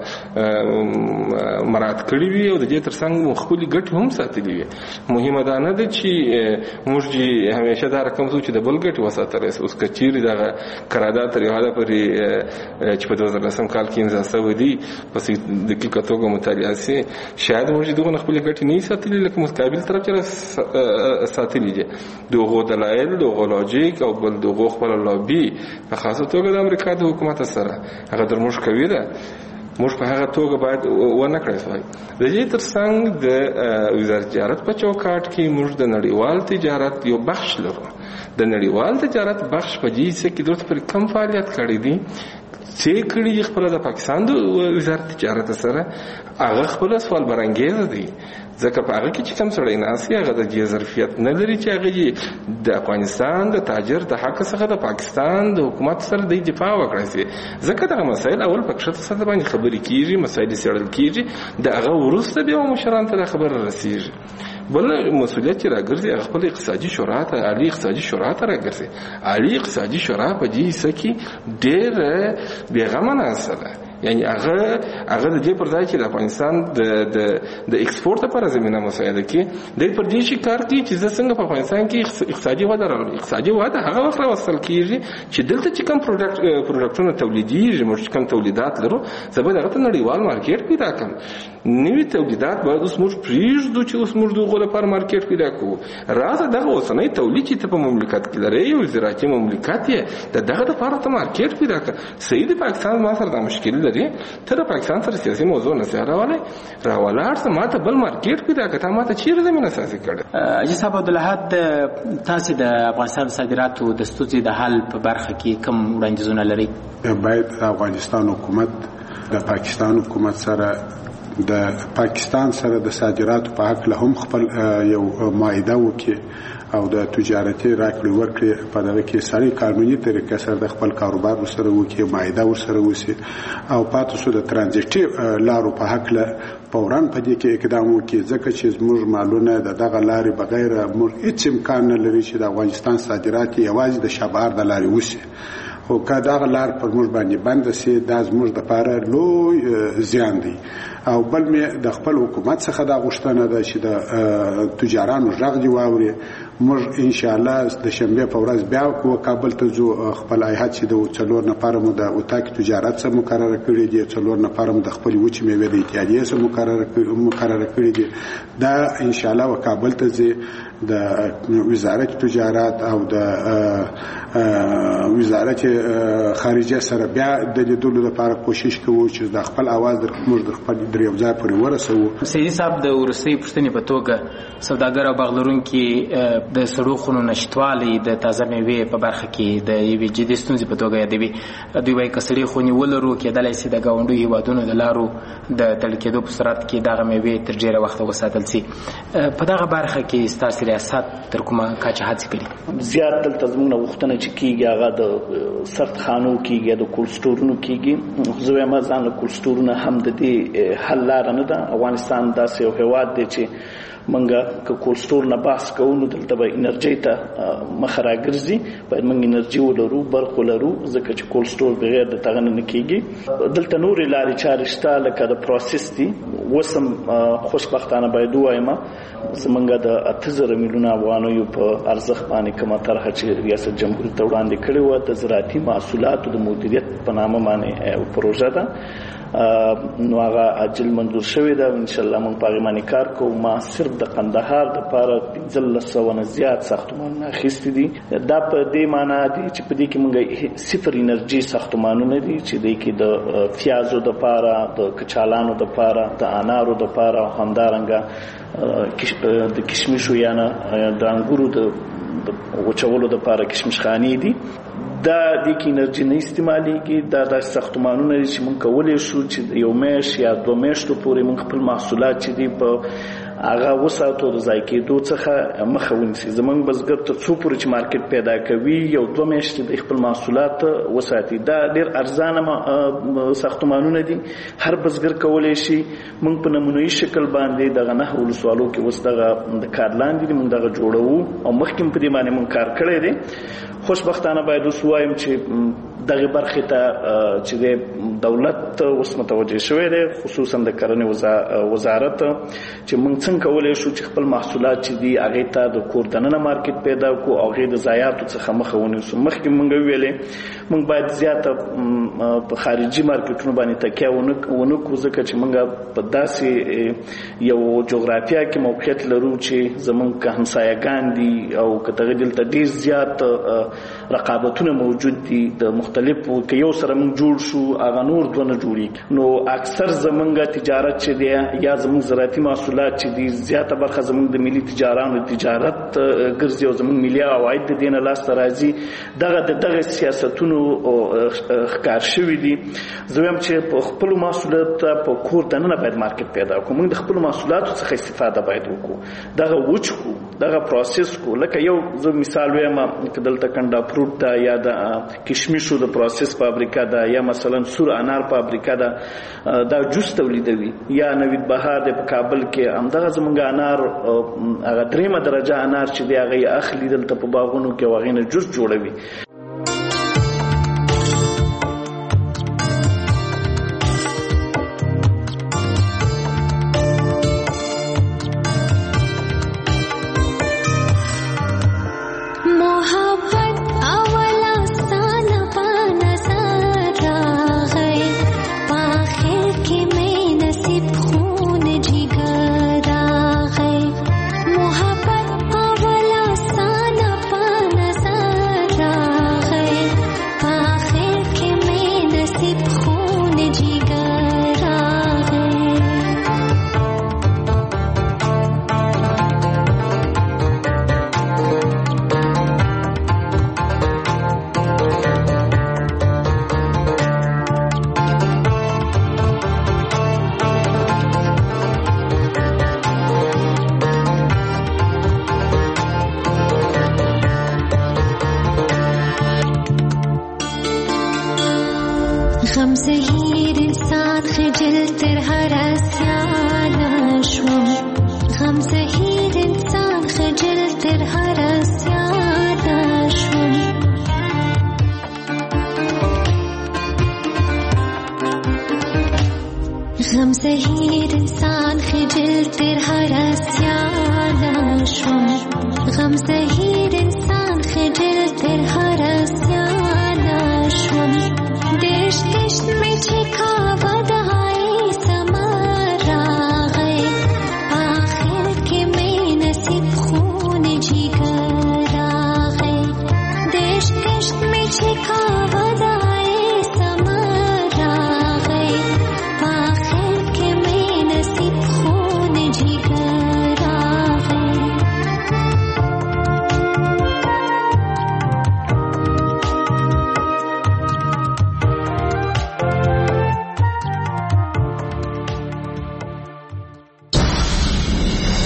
مراد کړی وي او د دې ترڅنګ مخبولي ګټ هم ساتلي وي مهمه ده نه ده چې موږ همیشه دا رقم سوچ د بل ګټ وساتل اوس کچيري دا قرارداد تر یو حد پورې چې په دوه زره لسم کال کې امضا شوی دی پس د دقیقه توګه مطالعه سي شاید موږ دغه خپل ګټې نه ساتلي لکه مقابل طرف چې ساتلي دي دغه دلایل دغه لوجیک او بل دغه خپل لابي په خاصه توګه د امریکا د حکومت سره هغه در موږ کوي ده موږ په هغه توګه باید ونه کړی شوی د دې ترڅنګ د وزارت تجارت په چوکاټ کې موږ د نړیوال تجارت یو بخش لرو د نړیوال تجارت بخش په دې څه کې دوی پر کم فعالیت کړی دي چې کړي خپل د پاکستان د وزارت تجارت سره هغه خپل سوال برانګیز دي ځکه په هغه کې چې کوم سړی ناسي هغه د دې ظرفیت نه لري چې هغه د افغانستان د تاجر د حق څخه د پاکستان د حکومت سره د دفاع وکړي ځکه دا مسایل اول په کښته سره باندې خبرې کیږي مسایل سړل کیږي د هغه ورسته به مشران ته خبر رسیږي بل مسؤلیت راګرځي خپل اقتصادي شورا ته عالی اقتصادي شورا ته راګرځي عالی اقتصادي شورا په دې سکه ډېر بیغمنه سره یعنی هغه هغه د دې پر ځای چې د افغانستان د د د ایکسپورت لپاره زمينه مساعده کوي د پر دې شي کار کوي چې څنګه په افغانستان کې اقتصادي وده راوړي اقتصادي وده هغه وخت راوصل کیږي چې دلته چې کوم پروډکټ پروډکټونه تولیديږي موږ کوم تولیدات لرو زبر هغه ته نړیوال مارکیټ پیدا کړم نوې تولیدات باید اوس موږ پریږدو چې اوس موږ دغه لپاره مارکیټ پیدا کوو راځه دغه اوسنۍ تولید چې په مملکت کې لري یو زراعتي مملکت یې دغه لپاره ته مارکیټ پیدا کړ صحیح د پاکستان ما سره د مشکل لري تر پاکستان سره سیاسي موضوع نه سره راولاړ ته ماته بل مارکیټ پیدا کړه ماته چیرې زمينه اساسي کړه. اجي صاحب عبدالحد تاسو د افغانستان صادراتو د ستونزې د حل په برخه کې کوم وړاندیزونه لري؟ باید افغانستان حکومت د پاکستان حکومت سره د پاکستان سره د صادراتو په حق له هم خپل یو معاهده وکړي او د تجارتي راکړې ورکړې په دغه کې سړي قانوني طریقې سره د خپل کاروبار سره وکړي معاهده ورسره وسی او پاتې شو د ترانزیټي لارو په حق له فوراً په دې کې اقدام وکړي ځکه چې زموږ مالونه د دغه لارې بغیر موږ هیڅ امکان نه لري چې د افغانستان صادرات یوازې د شبهار د لارې وسی خو که دغه لار پر موږ باندې بنده سي دا زموږ دپاره لوی زیان دی. او بل مې د خپل حکومت څخه دا غوښتنه ده چې د تجارانو غږ دې واوري. موږ ان شاء الله د شنبه په ورځ بیا و کابل ته ځو خپل هیئت چې د څلور نفر مو د اتاق تجارت سره مقرره کړی دي څلور نفر مو د خپل وچ میوه د اتحادیې سره مقرره کړی مقرره کړی دي دا ان شاء الله و کابل ته ځي د وزارت تجارت او د وزارت خارجه سره بیا د لیدلو لپاره کوشش کوو چې د خپل اواز در موږ د خپل دریو ځای پورې ورسوو. سیدي صاحب د ورسي پښتنې په توګه سوداګر او باغلرونکي د سړو خونو نشټوالي د تازه میوې په برخه کې د یوې جدي ستونزې په توګه یادوي. دوی وايي که سړې خونې ولرو کېدلی سي د ګاونډیو هېوادونو د لارو د تړل کېدو په صورت کې دغه میوې تر ډېره وخته وساتل سي. په دغه برخه کې ستاسو ریاست تر کومه کچه هڅې کړي؟ زیات دلته زموږ نه غوښتنه چې کېږي هغه د سخت خانو کېږي د کولډ سټورونو کېږي. زه وایم ځان له کولډ سټورونه هم د دې حل لاره نه ده. افغانستان داسې یو هېواد دی چې منګه که کولډ سټور نه بحث کوو نو دلته به انرژي ته مخه راګرځي. باید موږ انرژي ولرو برق ولرو ځکه چې کولډ سټور بغیر د تغه نه کېږي. دلته نورې لارې چارې شته لکه د پروسس دي. اوس هم خوشبختانه باید ووایم زمونږ د اته زره میلیونه افغانیو په ارزښت باندې کومه طرحه چې ریاست جمهوریت ته وړاندې کړې وه د زراعتي محصولاتو د مدیریت په نامه باندې پروژه ده نو هغه عاجل منظور شوې ده. ان شاء الله موږ په هغې باندې کار کوو. ما صرف د قندهار دپاره پنځلس سوه نه زیات ساختمانونه اخیستي دي. دا په دې معنا دي چې په دې کې موږ صفر انرژي ساختمانونه دي چې دې کې د پیازو دپاره د کچالانو دپاره د انارو دپاره او همدارنګه د کشمشو یا نه د انګورو د وچولو دپاره کشمشخانې دي. دا د کې انرژي نه استعمالېږي. دا د ساختمانونه دي چې موږ کولی شو چې یو میاشت یا دوه میاشتو پورې موږ خپل محصولات چې دي په هغه وساتو د ضایع کېدو څخه مخه ونیسي. زموږ بزګر تر څو پورې چې مارکیټ پیدا کوي یو دوه میاشتې د خپل محصولات وساتي. دا ډېر ارزانه ساختمانونه دي. هر بزګر کولی شي. موږ په نمونهیي شکل باندې دغه نهه ولسوالو کې اوس دغه د کار لاندې دي. موږ دغه جوړوو او مخکې په دې باندې موږ کار کړی دی. خوشبختانه باید اوس ووایم چې دغه برخې ته چې د دولت اوس متوجه شوی دی خصوصا د کرنې وزارت چې موږ څنګه کولی شو چې خپل محصولات چې دي هغې ته د کور دننه مارکیټ پیدا کړو او هغې د ضایعاتو څخه مخه ونیسو. مخکې موږ ویلې موږ باید زیاته په خارجي مارکیټونو باندې تکیه ونه کړو ځکه چې موږ په داسې یو جغرافیه کې موقعیت لرو چې زموږ که همسایهګان دي او که دغه دلته ډېر زیات رقابتونه موجود دي د مختلفو که یو سره موږ جوړ شو هغه نور دوه نه جوړېږي. نو اکثر زموږ تجارت چې دی یا زموږ زراعتي محصولات چې دي زیاته برخه زموږ د ملي تجارانو تجارت ګرځي او زموږ ملي عواید د دې نه لاسته راځي. دغه د دغه سیاستونو ښکار شوي دي. زه وایم چې په خپلو محصولاتو ته په کور دننه باید مارکیټ پیدا کړو. موږ د خپلو محصولاتو څخه استفاده باید وکړو. دغه وچ کړو دغه پروسس کړو. لکه یو زه مثال وایم که دلته کنډا فروټ ده یا د کشمشو د پروسس فابریکه ده یا مثلا سور انار فابریکه ده دا جوس تولیدوي یا نوید بهار د په کابل کې همدغه زمونږ انار هغه دریمه درجه انار چې دی هغه اخلي دلته په باغونو کې او هغې نه جوس جوړوي. मोहब्बत अवला साना पाना सारा غم زهید انسان خجل در هر اسیاد شون غم زهید انسان خجل در هر اسیاد شون غم زهید